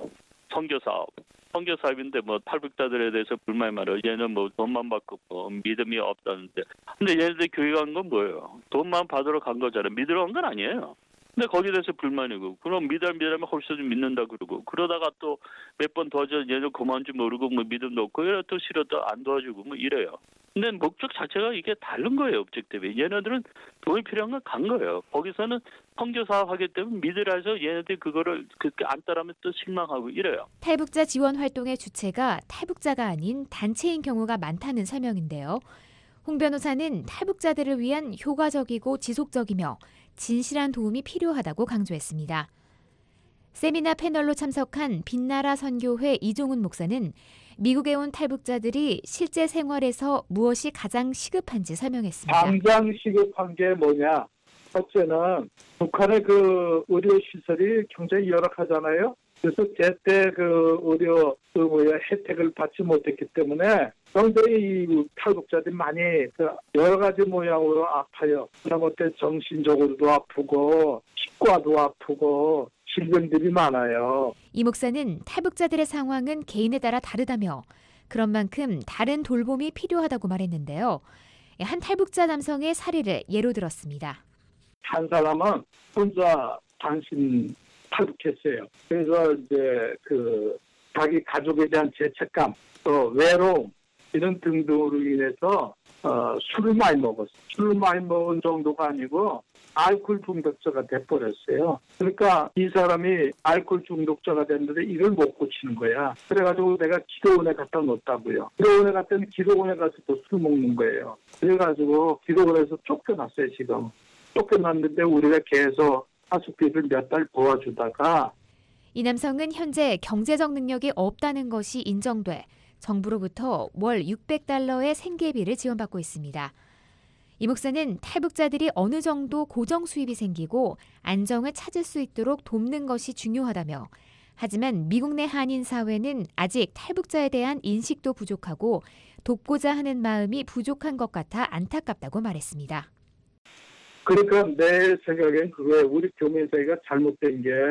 선교 사업. 선교 사업인데 뭐 탈북자들에 대해서 불만이 많아요. 얘는 뭐 돈만 받고 뭐 믿음이 없다는데. 근데 얘네들 교회 간 건 뭐예요? 돈만 받으러 간 거잖아요. 믿으러 간 건 아니에요. 근데 거기에 대해서 불만이고 그럼 믿으면 훨씬 좀 믿는다 그러고 그러다가 또 몇 번 도와줘 얘는 그만 좀 모르고 뭐 믿음도 없고 이래 또 싫어도 안 도와주고 뭐 이래요. 근데 목적 자체가 이게 다른 거예요. objectiv이. 얘네들은 돈이 필요한 건 간 거예요. 거기서는 선교 사업 하기 때문에 믿으라 해서 얘네들이 그거를 그렇게 안 따르면 또 실망하고 이래요. 탈북자 지원 활동의 주체가 탈북자가 아닌 단체인 경우가 많다는 설명인데요. 홍 변호사는 탈북자들을 위한 효과적이고 지속적이며 진실한 도움이 필요하다고 강조했습니다. 세미나 패널로 참석한 빛나라 선교회 이종훈 목사는 미국에 온 탈북자들이 실제 생활에서 무엇이 가장 시급한지 설명했습니다. 당장 시급한 게 뭐냐? 첫째는 북한의 그 의료 시설이 굉장히 열악하잖아요. 그래서 제때 그 의료 혜택을 받지 못했기 때문에 굉장히 이 탈북자들이 많이 여러 가지 모양으로 아파요. 그다음에 정신적으로도 아프고 치과도 아프고 질병들이 많아요. 이 목사는 탈북자들의 상황은 개인에 따라 다르다며 그런 만큼 다른 돌봄이 필요하다고 말했는데요. 한 탈북자 남성의 사례를 예로 들었습니다. 한 사람은 혼자 단신 탈북했어요. 그래서 이제 그 자기 가족에 대한 죄책감, 또 외로움 이런 등등으로 인해서 술을 많이 먹었어요. 술을 많이 먹은 정도가 아니고 알코올 중독자가 돼버렸어요. 그러니까 이 사람이 알코올 중독자가 됐는데 이걸 못 고치는 거야. 그래가지고 내가 기도원에 갖다 놓았다고요. 기도원에 갔더니 기도원에 가서 또 술 먹는 거예요. 그래가지고 기도원에서 쫓겨났어요 지금. 쫓겨났는데 우리가 계속 하숙비를 몇 달 도와주다가 이 남성은 현재 경제적 능력이 없다는 것이 인정돼 정부로부터 월 600달러의 생계비를 지원받고 있습니다. 이 목사는 탈북자들이 어느 정도 고정 수입이 생기고 안정을 찾을 수 있도록 돕는 것이 중요하다며 하지만 미국 내 한인 사회는 아직 탈북자에 대한 인식도 부족하고 돕고자 하는 마음이 부족한 것 같아 안타깝다고 말했습니다. 그러니까 내 생각엔 그거에 우리 교민사회가 잘못된 게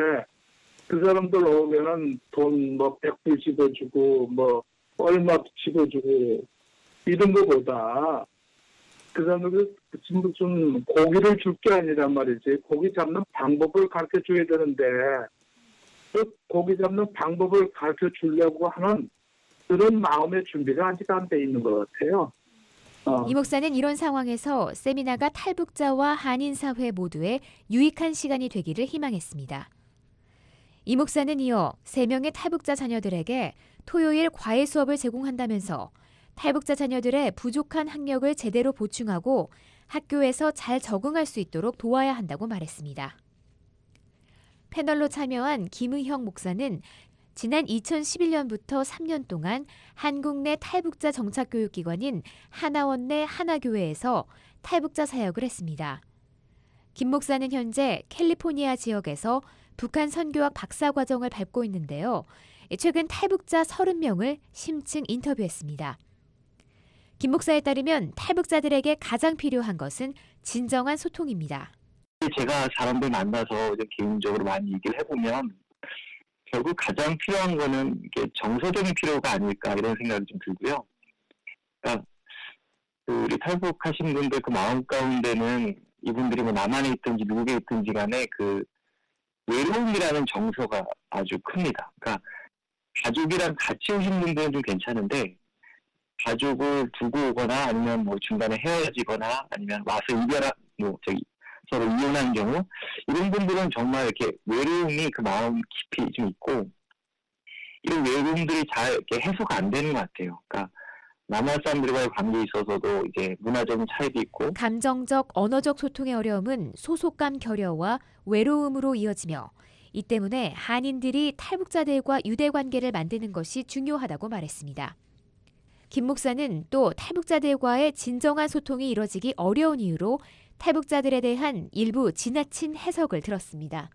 그 사람들 오면은 돈 뭐 100불 집어주고 뭐 얼마 집어주고 이런 거보다 그 사람들 무슨 고기를 줄 게 아니란 말이지. 고기 잡는 방법을 가르쳐 줘야 되는데 그 고기 잡는 방법을 가르쳐 주려고 하는 그런 마음의 준비가 아직 안 돼 있는 것 같아요. 이 목사는 이런 상황에서 세미나가 탈북자와 한인사회 모두에 유익한 시간이 되기를 희망했습니다. 이 목사는 이어 3명의 탈북자 자녀들에게 토요일 과외 수업을 제공한다면서 탈북자 자녀들의 부족한 학력을 제대로 보충하고 학교에서 잘 적응할 수 있도록 도와야 한다고 말했습니다. 패널로 참여한 김의형 목사는 지난 2011년부터 3년 동안 한국 내 탈북자 정착교육기관인 하나원 내 하나교회에서 탈북자 사역을 했습니다. 김 목사는 현재 캘리포니아 지역에서 북한 선교학 박사과정을 밟고 있는데요. 최근 탈북자 30명을 심층 인터뷰했습니다. 김 목사에 따르면 탈북자들에게 가장 필요한 것은 진정한 소통입니다. 제가 사람들 만나서 개인적으로 많이 얘기를 해보면 결국 가장 필요한 거는 이게 정서적인 필요가 아닐까 이런 생각이 좀 들고요. 그러니까 우리 탈북하신 분들 그 마음 가운데는 이분들이 뭐 남한에 있든지 미국에 있든지 간에 그 외로움이라는 정서가 아주 큽니다. 그러니까 가족이랑 같이 오신 분들은 좀 괜찮은데 가족을 두고 오거나 아니면 뭐 중간에 헤어지거나 아니면 와서 서로 이혼한 경우 이런 분들은 정말 이렇게 외로움이 그 마음 깊이 좀 있고 이런 외로움들이 잘 이렇게 해소가 안 되는 것 같아요. 그러니까 남한 사람들과의 관계에 있어서도 이제 문화적인 차이도 있고 감정적, 언어적 소통의 어려움은 소속감 결여와 외로움으로 이어지며 이 때문에 한인들이 탈북자들과 유대 관계를 만드는 것이 중요하다고 말했습니다. 김 목사는 또 탈북자들과의 진정한 소통이 이뤄지기 어려운 이유로 탈북자들에 대한 일부 지나친 해석을 들었습니다.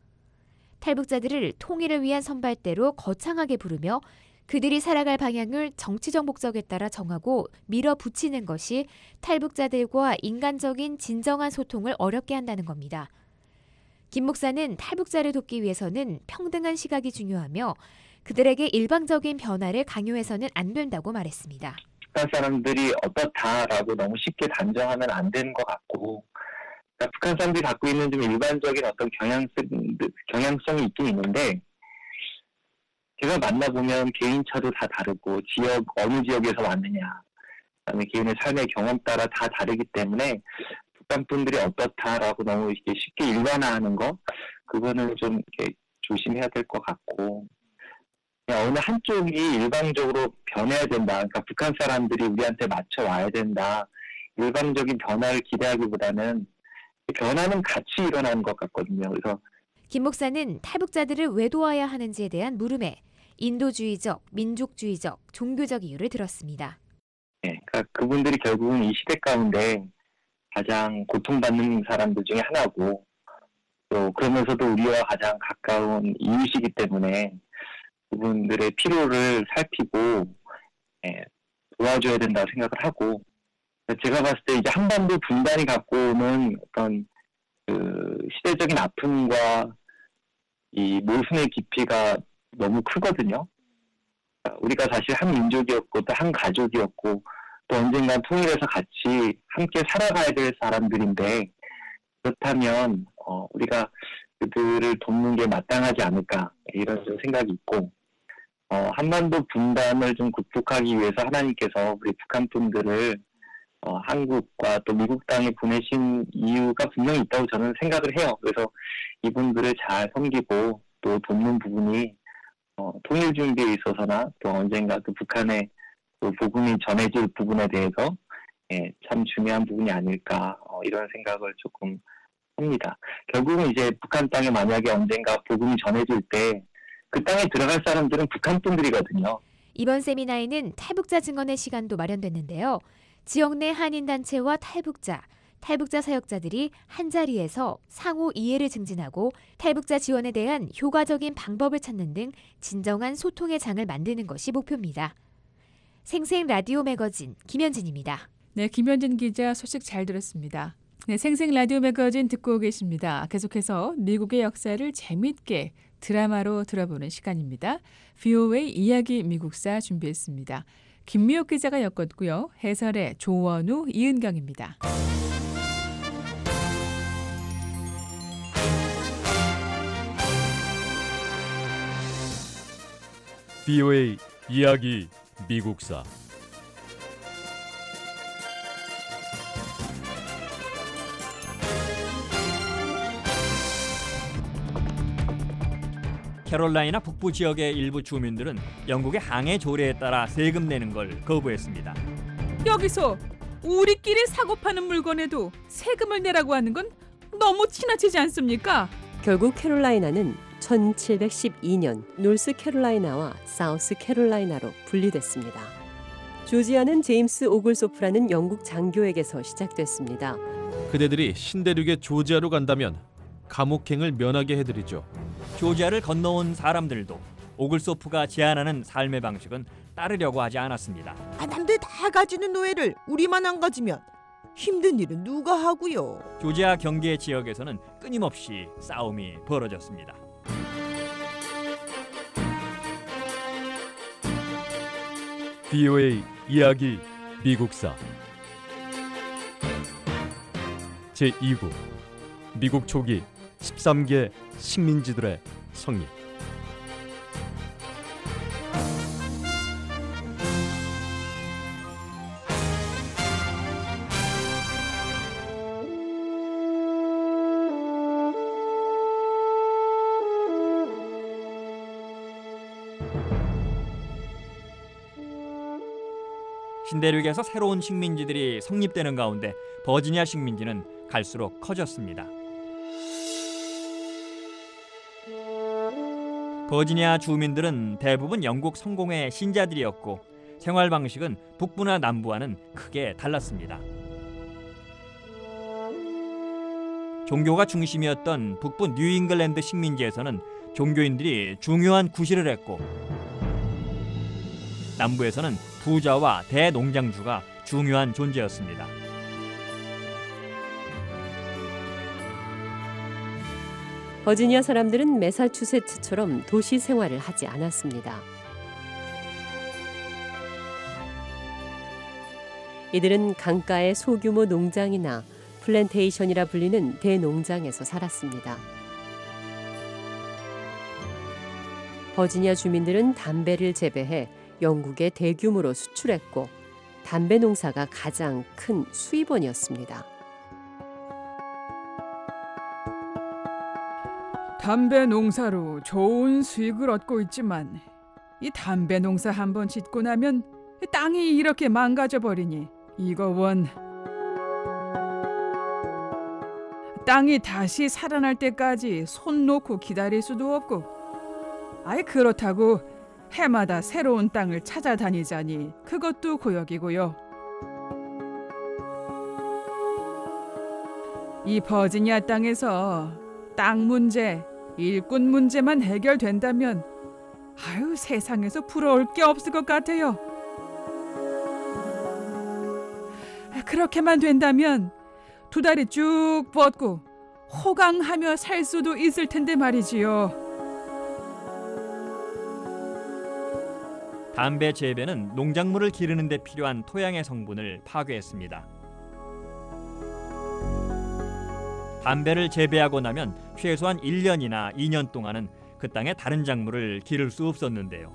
탈북자들을 통일을 위한 선발대로 거창하게 부르며 그들이 살아갈 방향을 정치적 목적에 따라 정하고 밀어붙이는 것이 탈북자들과 인간적인 진정한 소통을 어렵게 한다는 겁니다. 김 목사는 탈북자를 돕기 위해서는 평등한 시각이 중요하며 그들에게 일방적인 변화를 강요해서는 안 된다고 말했습니다. 북한 사람들이 어떻다라고 너무 쉽게 단정하면 안 되는 것 같고 그러니까 북한 사람들이 갖고 있는 좀 일반적인 어떤 경향성이 있긴 있는데 제가 만나보면 개인차도 다 다르고 어느 지역에서 왔느냐 그다음에 개인의 삶의 경험 따라 다 다르기 때문에 북한 분들이 어떻다라고 너무 이렇게 쉽게 일반화하는 거 그거는 좀 이렇게 조심해야 될 것 같고 그냥 어느 한쪽이 일방적으로 변해야 된다. 그러니까 북한 사람들이 우리한테 맞춰 와야 된다. 일방적인 변화를 기대하기보다는 변화는 같이 일어나는 것 같거든요. 그래서 김 목사는 탈북자들을 왜 도와야 하는지에 대한 물음에 인도주의적, 민족주의적, 종교적 이유를 들었습니다. 네, 그러니까 그분들이 결국은 이 시대 가운데 가장 고통받는 사람들 중에 하나고 또 그러면서도 우리와 가장 가까운 이웃이기 때문에 그분들의 필요를 살피고 도와줘야 된다 생각을 하고 제가 봤을 때 이제 한반도 분단이 갖고 오는 어떤 그 시대적인 아픔과 이 모순의 깊이가 너무 크거든요. 우리가 사실 한 민족이었고 또 한 가족이었고 또 언젠간 통일해서 같이 함께 살아가야 될 사람들인데 그렇다면 우리가 그들을 돕는 게 마땅하지 않을까 이런 생각이 있고 한반도 분단을 좀 극복하기 위해서 하나님께서 우리 북한 분들을 한국과 또 미국 땅에 보내신 이유가 분명히 있다고 저는 생각을 해요. 그래서 이분들을 잘 섬기고 또 돕는 부분이 통일 준비에 있어서나 또 언젠가 그 북한의 그 복음이 전해질 부분에 대해서 참 중요한 부분이 아닐까 이런 생각을 조금 합니다. 결국은 이제 북한 땅에 만약에 언젠가 복음이 전해질 때 그 땅에 들어갈 사람들은 북한 분들이거든요. 이번 세미나에는 탈북자 증언의 시간도 마련됐는데요. 지역 내 한인단체와 탈북자 사역자들이 한자리에서 상호 이해를 증진하고 탈북자 지원에 대한 효과적인 방법을 찾는 등 진정한 소통의 장을 만드는 것이 목표입니다. 생생 라디오 매거진 김현진입니다. 네, 김현진 기자 소식 잘 들었습니다. 네, 생생 라디오 매거진 듣고 계십니다. 계속해서 미국의 역사를 재미있게 드라마로 들어보는 시간입니다. VOA 이야기 미국사 준비했습니다. 김미옥 기자가 엮었고요. 해설의 조원우, 이은경입니다. VOA 이야기 미국사 캐롤라이나 북부 지역의 일부 주민들은 영국의 항해 조례에 따라 세금 내는 걸 거부했습니다. 여기서 우리끼리 사고 파는 물건에도 세금을 내라고 하는 건 너무 지나치지 않습니까? 결국 캐롤라이나는 1712년 노스캐롤라이나와 사우스캐롤라이나로 분리됐습니다. 조지아는 제임스 오글소프라는 영국 장교에게서 시작됐습니다. 그대들이 신대륙의 조지아로 간다면 감옥행을 면하게 해드리죠. 조지아를 건너온 사람들도 오글소프가 제안하는 삶의 방식은 따르려고 하지 않았습니다. 남들 다 가지는 노예를 우리만 안 가지면 힘든 일은 누가 하고요. 조지아 경계 지역에서는 끊임없이 싸움이 벌어졌습니다. VOA 이야기 미국사 제2부 미국 초기 13개 식민지들의 성립. 신대륙에서 새로운 식민지들이 성립되는 가운데 버지니아 식민지는 갈수록 커졌습니다. 버지니아 주민들은 대부분 영국 성공회 신자들이었고 생활 방식은 북부나 남부와는 크게 달랐습니다. 종교가 중심이었던 북부 뉴잉글랜드 식민지에서는 종교인들이 중요한 구실을 했고 남부에서는 부자와 대농장주가 중요한 존재였습니다. 버지니아 사람들은 매사추세츠처럼 도시 생활을 하지 않았습니다. 이들은 강가의 소규모 농장이나 플랜테이션이라 불리는 대농장에서 살았습니다. 버지니아 주민들은 담배를 재배해 영국에 대규모로 수출했고 담배 농사가 가장 큰 수입원이었습니다. 담배 농사로 좋은 수익을 얻고 있지만 이 담배 농사 한번 짓고 나면 땅이 이렇게 망가져 버리니 이거 원 땅이 다시 살아날 때까지 손 놓고 기다릴 수도 없고 아예 그렇다고 해마다 새로운 땅을 찾아다니자니 그것도 고역이고요. 이 버지니아 땅에서 땅 문제, 일꾼 문제만 해결된다면 아유 세상에서 부러울 게 없을 것 같아요. 그렇게만 된다면 두 다리 쭉 뻗고 호강하며 살 수도 있을 텐데 말이지요. 담배 재배는 농작물을 기르는 데 필요한 토양의 성분을 파괴했습니다. 담배를 재배하고 나면 최소한 1년이나 2년 동안은 그 땅에 다른 작물을 기를 수 없었는데요.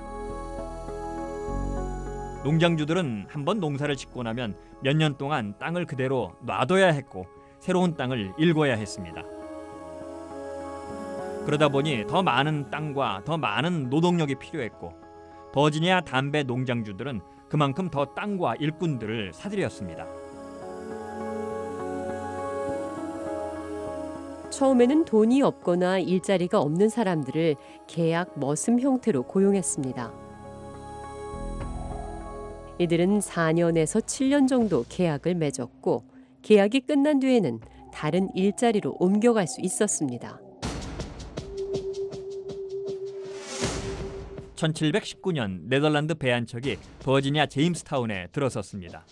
농장주들은 한번 농사를 짓고 나면 몇 년 동안 땅을 그대로 놔둬야 했고 새로운 땅을 일궈야 했습니다. 그러다 보니 더 많은 땅과 더 많은 노동력이 필요했고 버지니아 담배 농장주들은 그만큼 더 땅과 일꾼들을 사들였습니다. 처음에는 돈이 없거나 일자리가 없는 사람들을 계약 머슴 형태로 고용했습니다. 이들은 4년에서 7년 정도 계약을 맺었고 계약이 끝난 뒤에는 다른 일자리로 옮겨갈 수 있었습니다. 1719년 네덜란드 배안척이 버지니아 제임스타운에 들어섰습니다.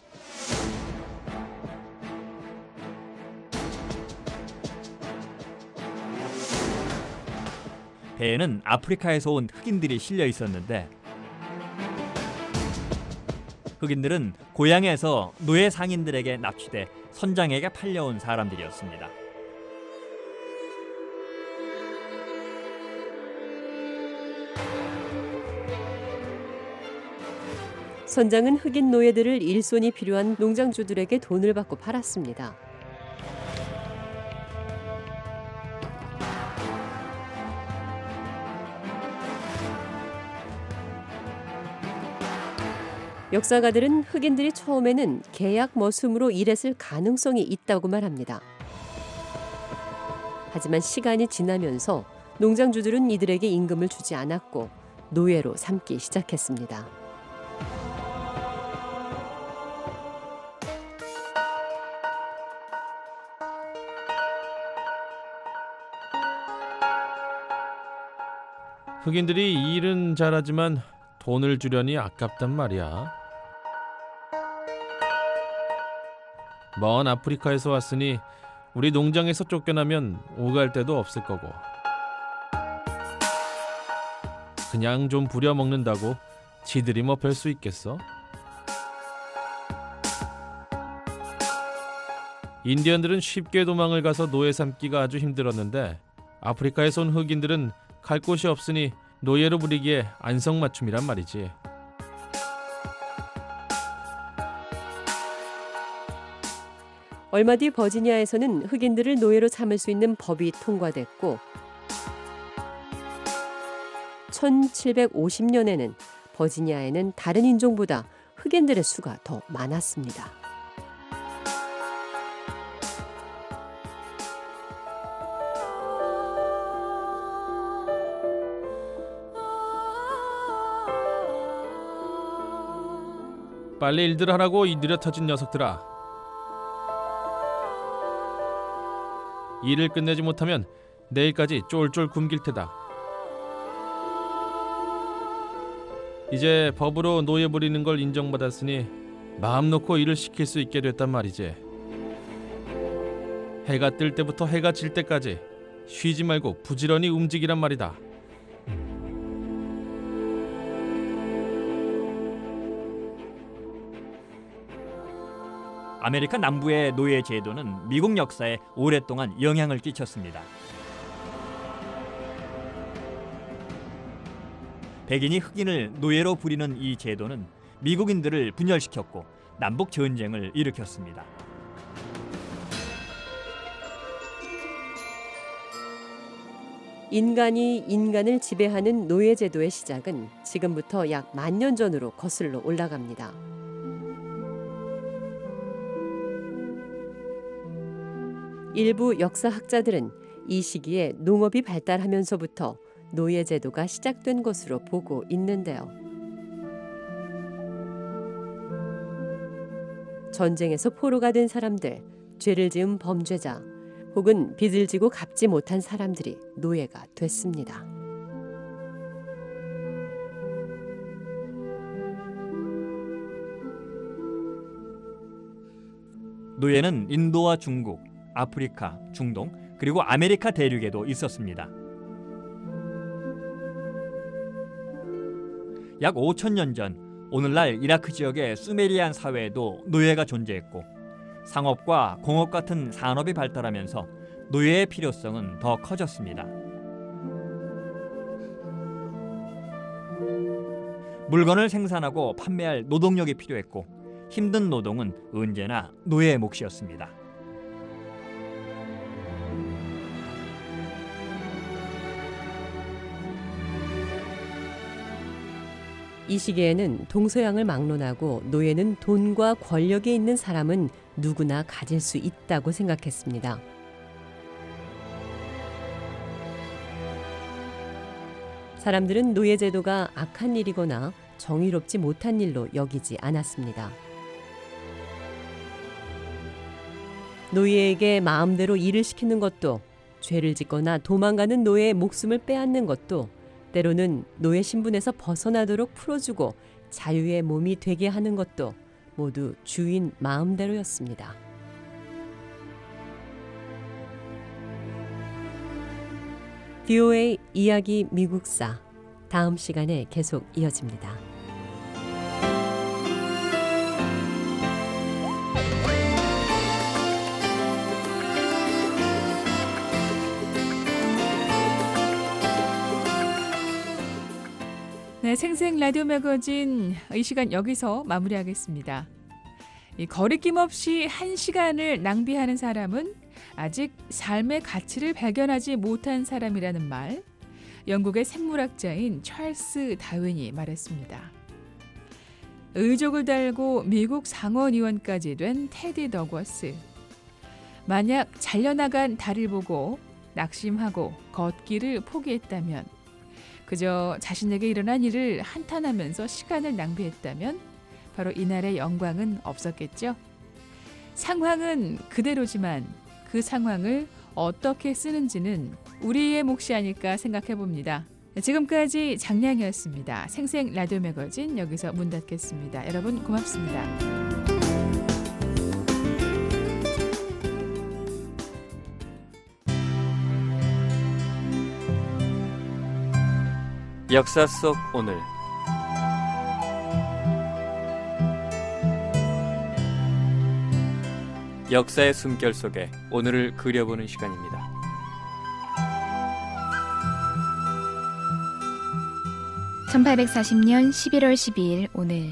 배에는 아프리카에서 온 흑인들이 실려 있었는데 흑인들은 고향에서 노예 상인들에게 납치돼 선장에게 팔려온 사람들이었습니다. 선장은 흑인 노예들을 일손이 필요한 농장주들에게 돈을 받고 팔았습니다. 역사가들은 흑인들이 처음에는 계약 머슴으로 일했을 가능성이 있다고 말합니다. 하지만 시간이 지나면서 농장주들은 이들에게 임금을 주지 않았고 노예로 삼기 시작했습니다. 흑인들이 일은 잘하지만 돈을 주려니 아깝단 말이야. 먼 아프리카에서 왔으니 우리 농장에서 쫓겨나면 오갈 데도 없을 거고 그냥 좀 부려먹는다고 지들이 뭐 별 수 있겠어? 인디언들은 쉽게 도망을 가서 노예 삼기가 아주 힘들었는데 아프리카에서 온 흑인들은 갈 곳이 없으니 노예로 부리기에 안성맞춤이란 말이지. 얼마 뒤 버지니아에서는 흑인들을 노예로 삼을 수 있는 법이 통과됐고 1750년에는 버지니아에는 다른 인종보다 흑인들의 수가 더 많았습니다. 빨리 일들 하라고 이 느려 터진 녀석들아. 일을 끝내지 못하면 내일까지 쫄쫄 굶길 테다. 이제 법으로 노예 부리는 걸 인정받았으니 마음 놓고 일을 시킬 수 있게 됐단 말이지. 해가 뜰 때부터 해가 질 때까지 쉬지 말고 부지런히 움직이란 말이다. 아메리카 남부의 노예 제도는 미국 역사에 오랫동안 영향을 끼쳤습니다. 백인이 흑인을 노예로 부리는 이 제도는 미국인들을 분열시켰고 남북 전쟁을 일으켰습니다. 인간이 인간을 지배하는 노예 제도의 시작은 지금부터 약 10,000년 전으로 거슬러 올라갑니다. 일부 역사학자들은 이 시기에 농업이 발달하면서부터 노예 제도가 시작된 것으로 보고 있는데요. 전쟁에서 포로가 된 사람들, 죄를 지은 범죄자, 혹은 빚을 지고 갚지 못한 사람들이 노예가 됐습니다. 노예는 인도와 중국, 아프리카, 중동, 그리고 아메리카 대륙에도 있었습니다. 약 5,000년 전 오늘날 이라크 지역의 수메리안 사회에도 노예가 존재했고 상업과 공업 같은 산업이 발달하면서 노예의 필요성은 더 커졌습니다. 물건을 생산하고 판매할 노동력이 필요했고 힘든 노동은 언제나 노예의 몫이었습니다. 이 시기에는 동서양을 막론하고 노예는 돈과 권력이 있는 사람은 누구나 가질 수 있다고 생각했습니다. 사람들은 노예 제도가 악한 일이거나 정의롭지 못한 일로 여기지 않았습니다. 노예에게 마음대로 일을 시키는 것도, 죄를 짓거나 도망가는 노예의 목숨을 빼앗는 것도, 때로는 노예 신분에서 벗어나도록 풀어주고 자유의 몸이 되게 하는 것도 모두 주인 마음대로였습니다. VOA 이야기 미국사, 다음 시간에 계속 이어집니다. 네, 생생 라디오 매거진 이 시간 여기서 마무리하겠습니다. 이 거리낌 없이 1시간을 낭비하는 사람은 아직 삶의 가치를 발견하지 못한 사람이라는 말, 영국의 생물학자인 찰스 다윈이 말했습니다. 의족을 달고 미국 상원의원까지 된 테디 더거스. 만약 잘려나간 달을 보고 낙심하고 걷기를 포기했다면, 그저 자신에게 일어난 일을 한탄하면서 시간을 낭비했다면 바로 이날의 영광은 없었겠죠. 상황은 그대로지만 그 상황을 어떻게 쓰는지는 우리의 몫이 아닐까 생각해 봅니다. 지금까지 장량이었습니다. 생생 라디오 매거진 여기서 문 닫겠습니다. 여러분 고맙습니다. 역사 속 오늘 역사의 숨결 속에 오늘을 그려보는 시간입니다. (1840년 11월 12일) 오늘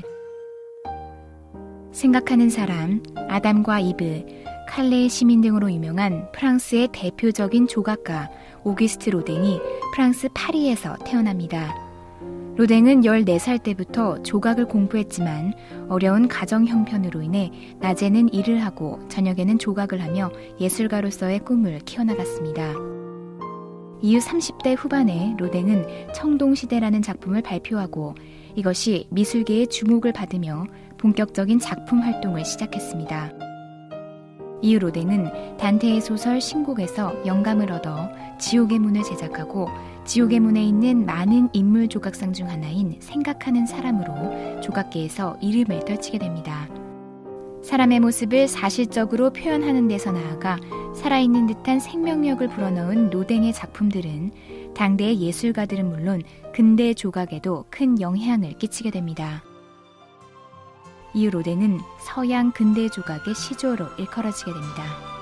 생각하는 사람, 아담과 이브, 칼레의 시민 등으로 유명한 프랑스의 대표적인 조각가 오기스트 로댕이 프랑스 파리에서 태어납니다. 로댕은 14살 때부터 조각을 공부했지만 어려운 가정 형편으로 인해 낮에는 일을 하고 저녁에는 조각을 하며 예술가로서의 꿈을 키워나갔습니다. 이후 30대 후반에 로댕은 청동시대라는 작품을 발표하고 이것이 미술계의 주목을 받으며 본격적인 작품 활동을 시작했습니다. 이후 로댕은 단테의 소설 신곡에서 영감을 얻어 지옥의 문을 제작하고 지옥의 문에 있는 많은 인물 조각상 중 하나인 생각하는 사람으로 조각계에서 이름을 떨치게 됩니다. 사람의 모습을 사실적으로 표현하는 데서 나아가 살아있는 듯한 생명력을 불어넣은 로댕의 작품들은 당대의 예술가들은 물론 근대 조각에도 큰 영향을 끼치게 됩니다. 이후 로댕은 서양 근대 조각의 시조로 일컬어지게 됩니다.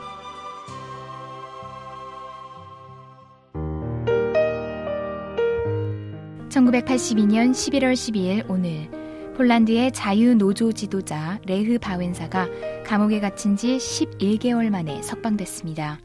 (1982년 11월 12일) 오늘 폴란드의 자유노조 지도자 레흐 바웬사가 감옥에 갇힌 지 11개월 만에 석방됐습니다.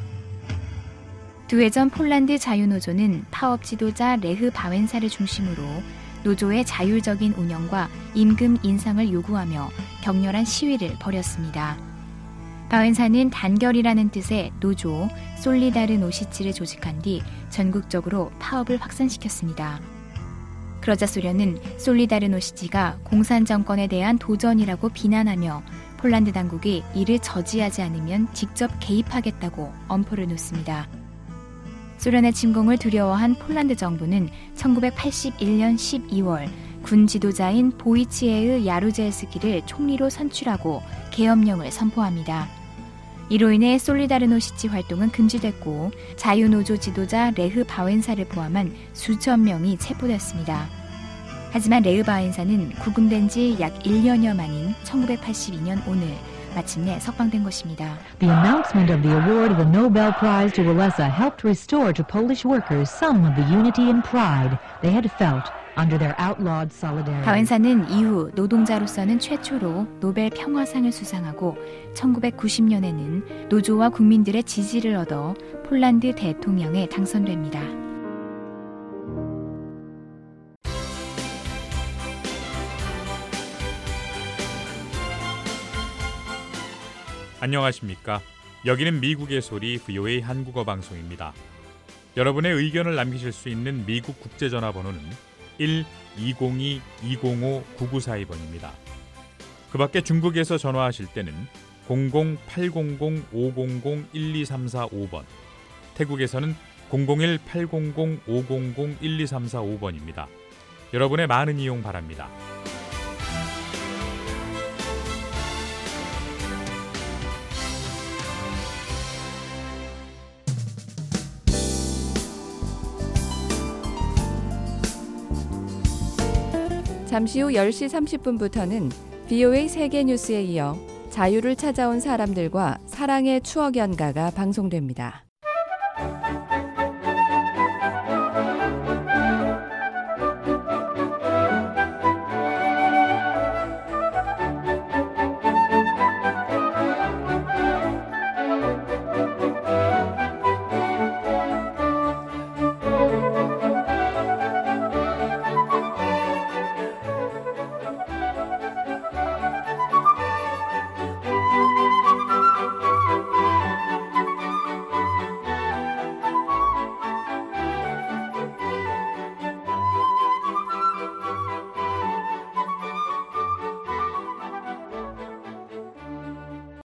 2해 전 폴란드 자유노조는 파업 지도자 레흐 바웬사를 중심으로 노조의 자율적인 운영과 임금 인상을 요구하며 격렬한 시위를 벌였습니다. 바웬사는 단결이라는 뜻의 노조 솔리다르노시치를 조직한 뒤 전국적으로 파업을 확산시켰습니다. 그러자 소련은 솔리다르노시치가 공산 정권에 대한 도전이라고 비난하며 폴란드 당국이 이를 저지하지 않으면 직접 개입하겠다고 엄포를 놓습니다. 소련의 침공을 두려워한 폴란드 정부는 1981년 12월 군 지도자인 보이치에흐 야루젤스키를 총리로 선출하고 계엄령을 선포합니다. 이로 인해 솔리다르노시치 활동은 금지됐고 자유노조 지도자 레흐 바웬사를 포함한 수천 명이 체포됐습니다. 하지만 레흐 바웬사는 구금된 지 약 1년여 만인 1982년 오늘 마침내 석방된 것입니다. The announcement of the award of the Nobel Prize to Walesa helped restore to Polish workers some of the unity and pride they had felt under their outlawed solidarity. 바웬사는 이후 노동자로서는 최초로 노벨 평화상을 수상하고 1990년에는 노조와 국민들의 지지를 얻어 폴란드 대통령에 당선됩니다. 안녕하십니까? 여기는 미국의 소리 VOA 한국어 방송입니다. 여러분의 의견을 남기실 수 있는 미국 국제전화번호는 1-202-205-9942번입니다. 그 밖에 중국에서 전화하실 때는 00-800-500-1234-5번, 태국에서는 001-800-500-1234-5번입니다. 여러분의 많은 이용 바랍니다. 잠시 후 10시 30분부터는 VOA 세계뉴스에 이어 자유를 찾아온 사람들과 사랑의 추억 연가가 방송됩니다.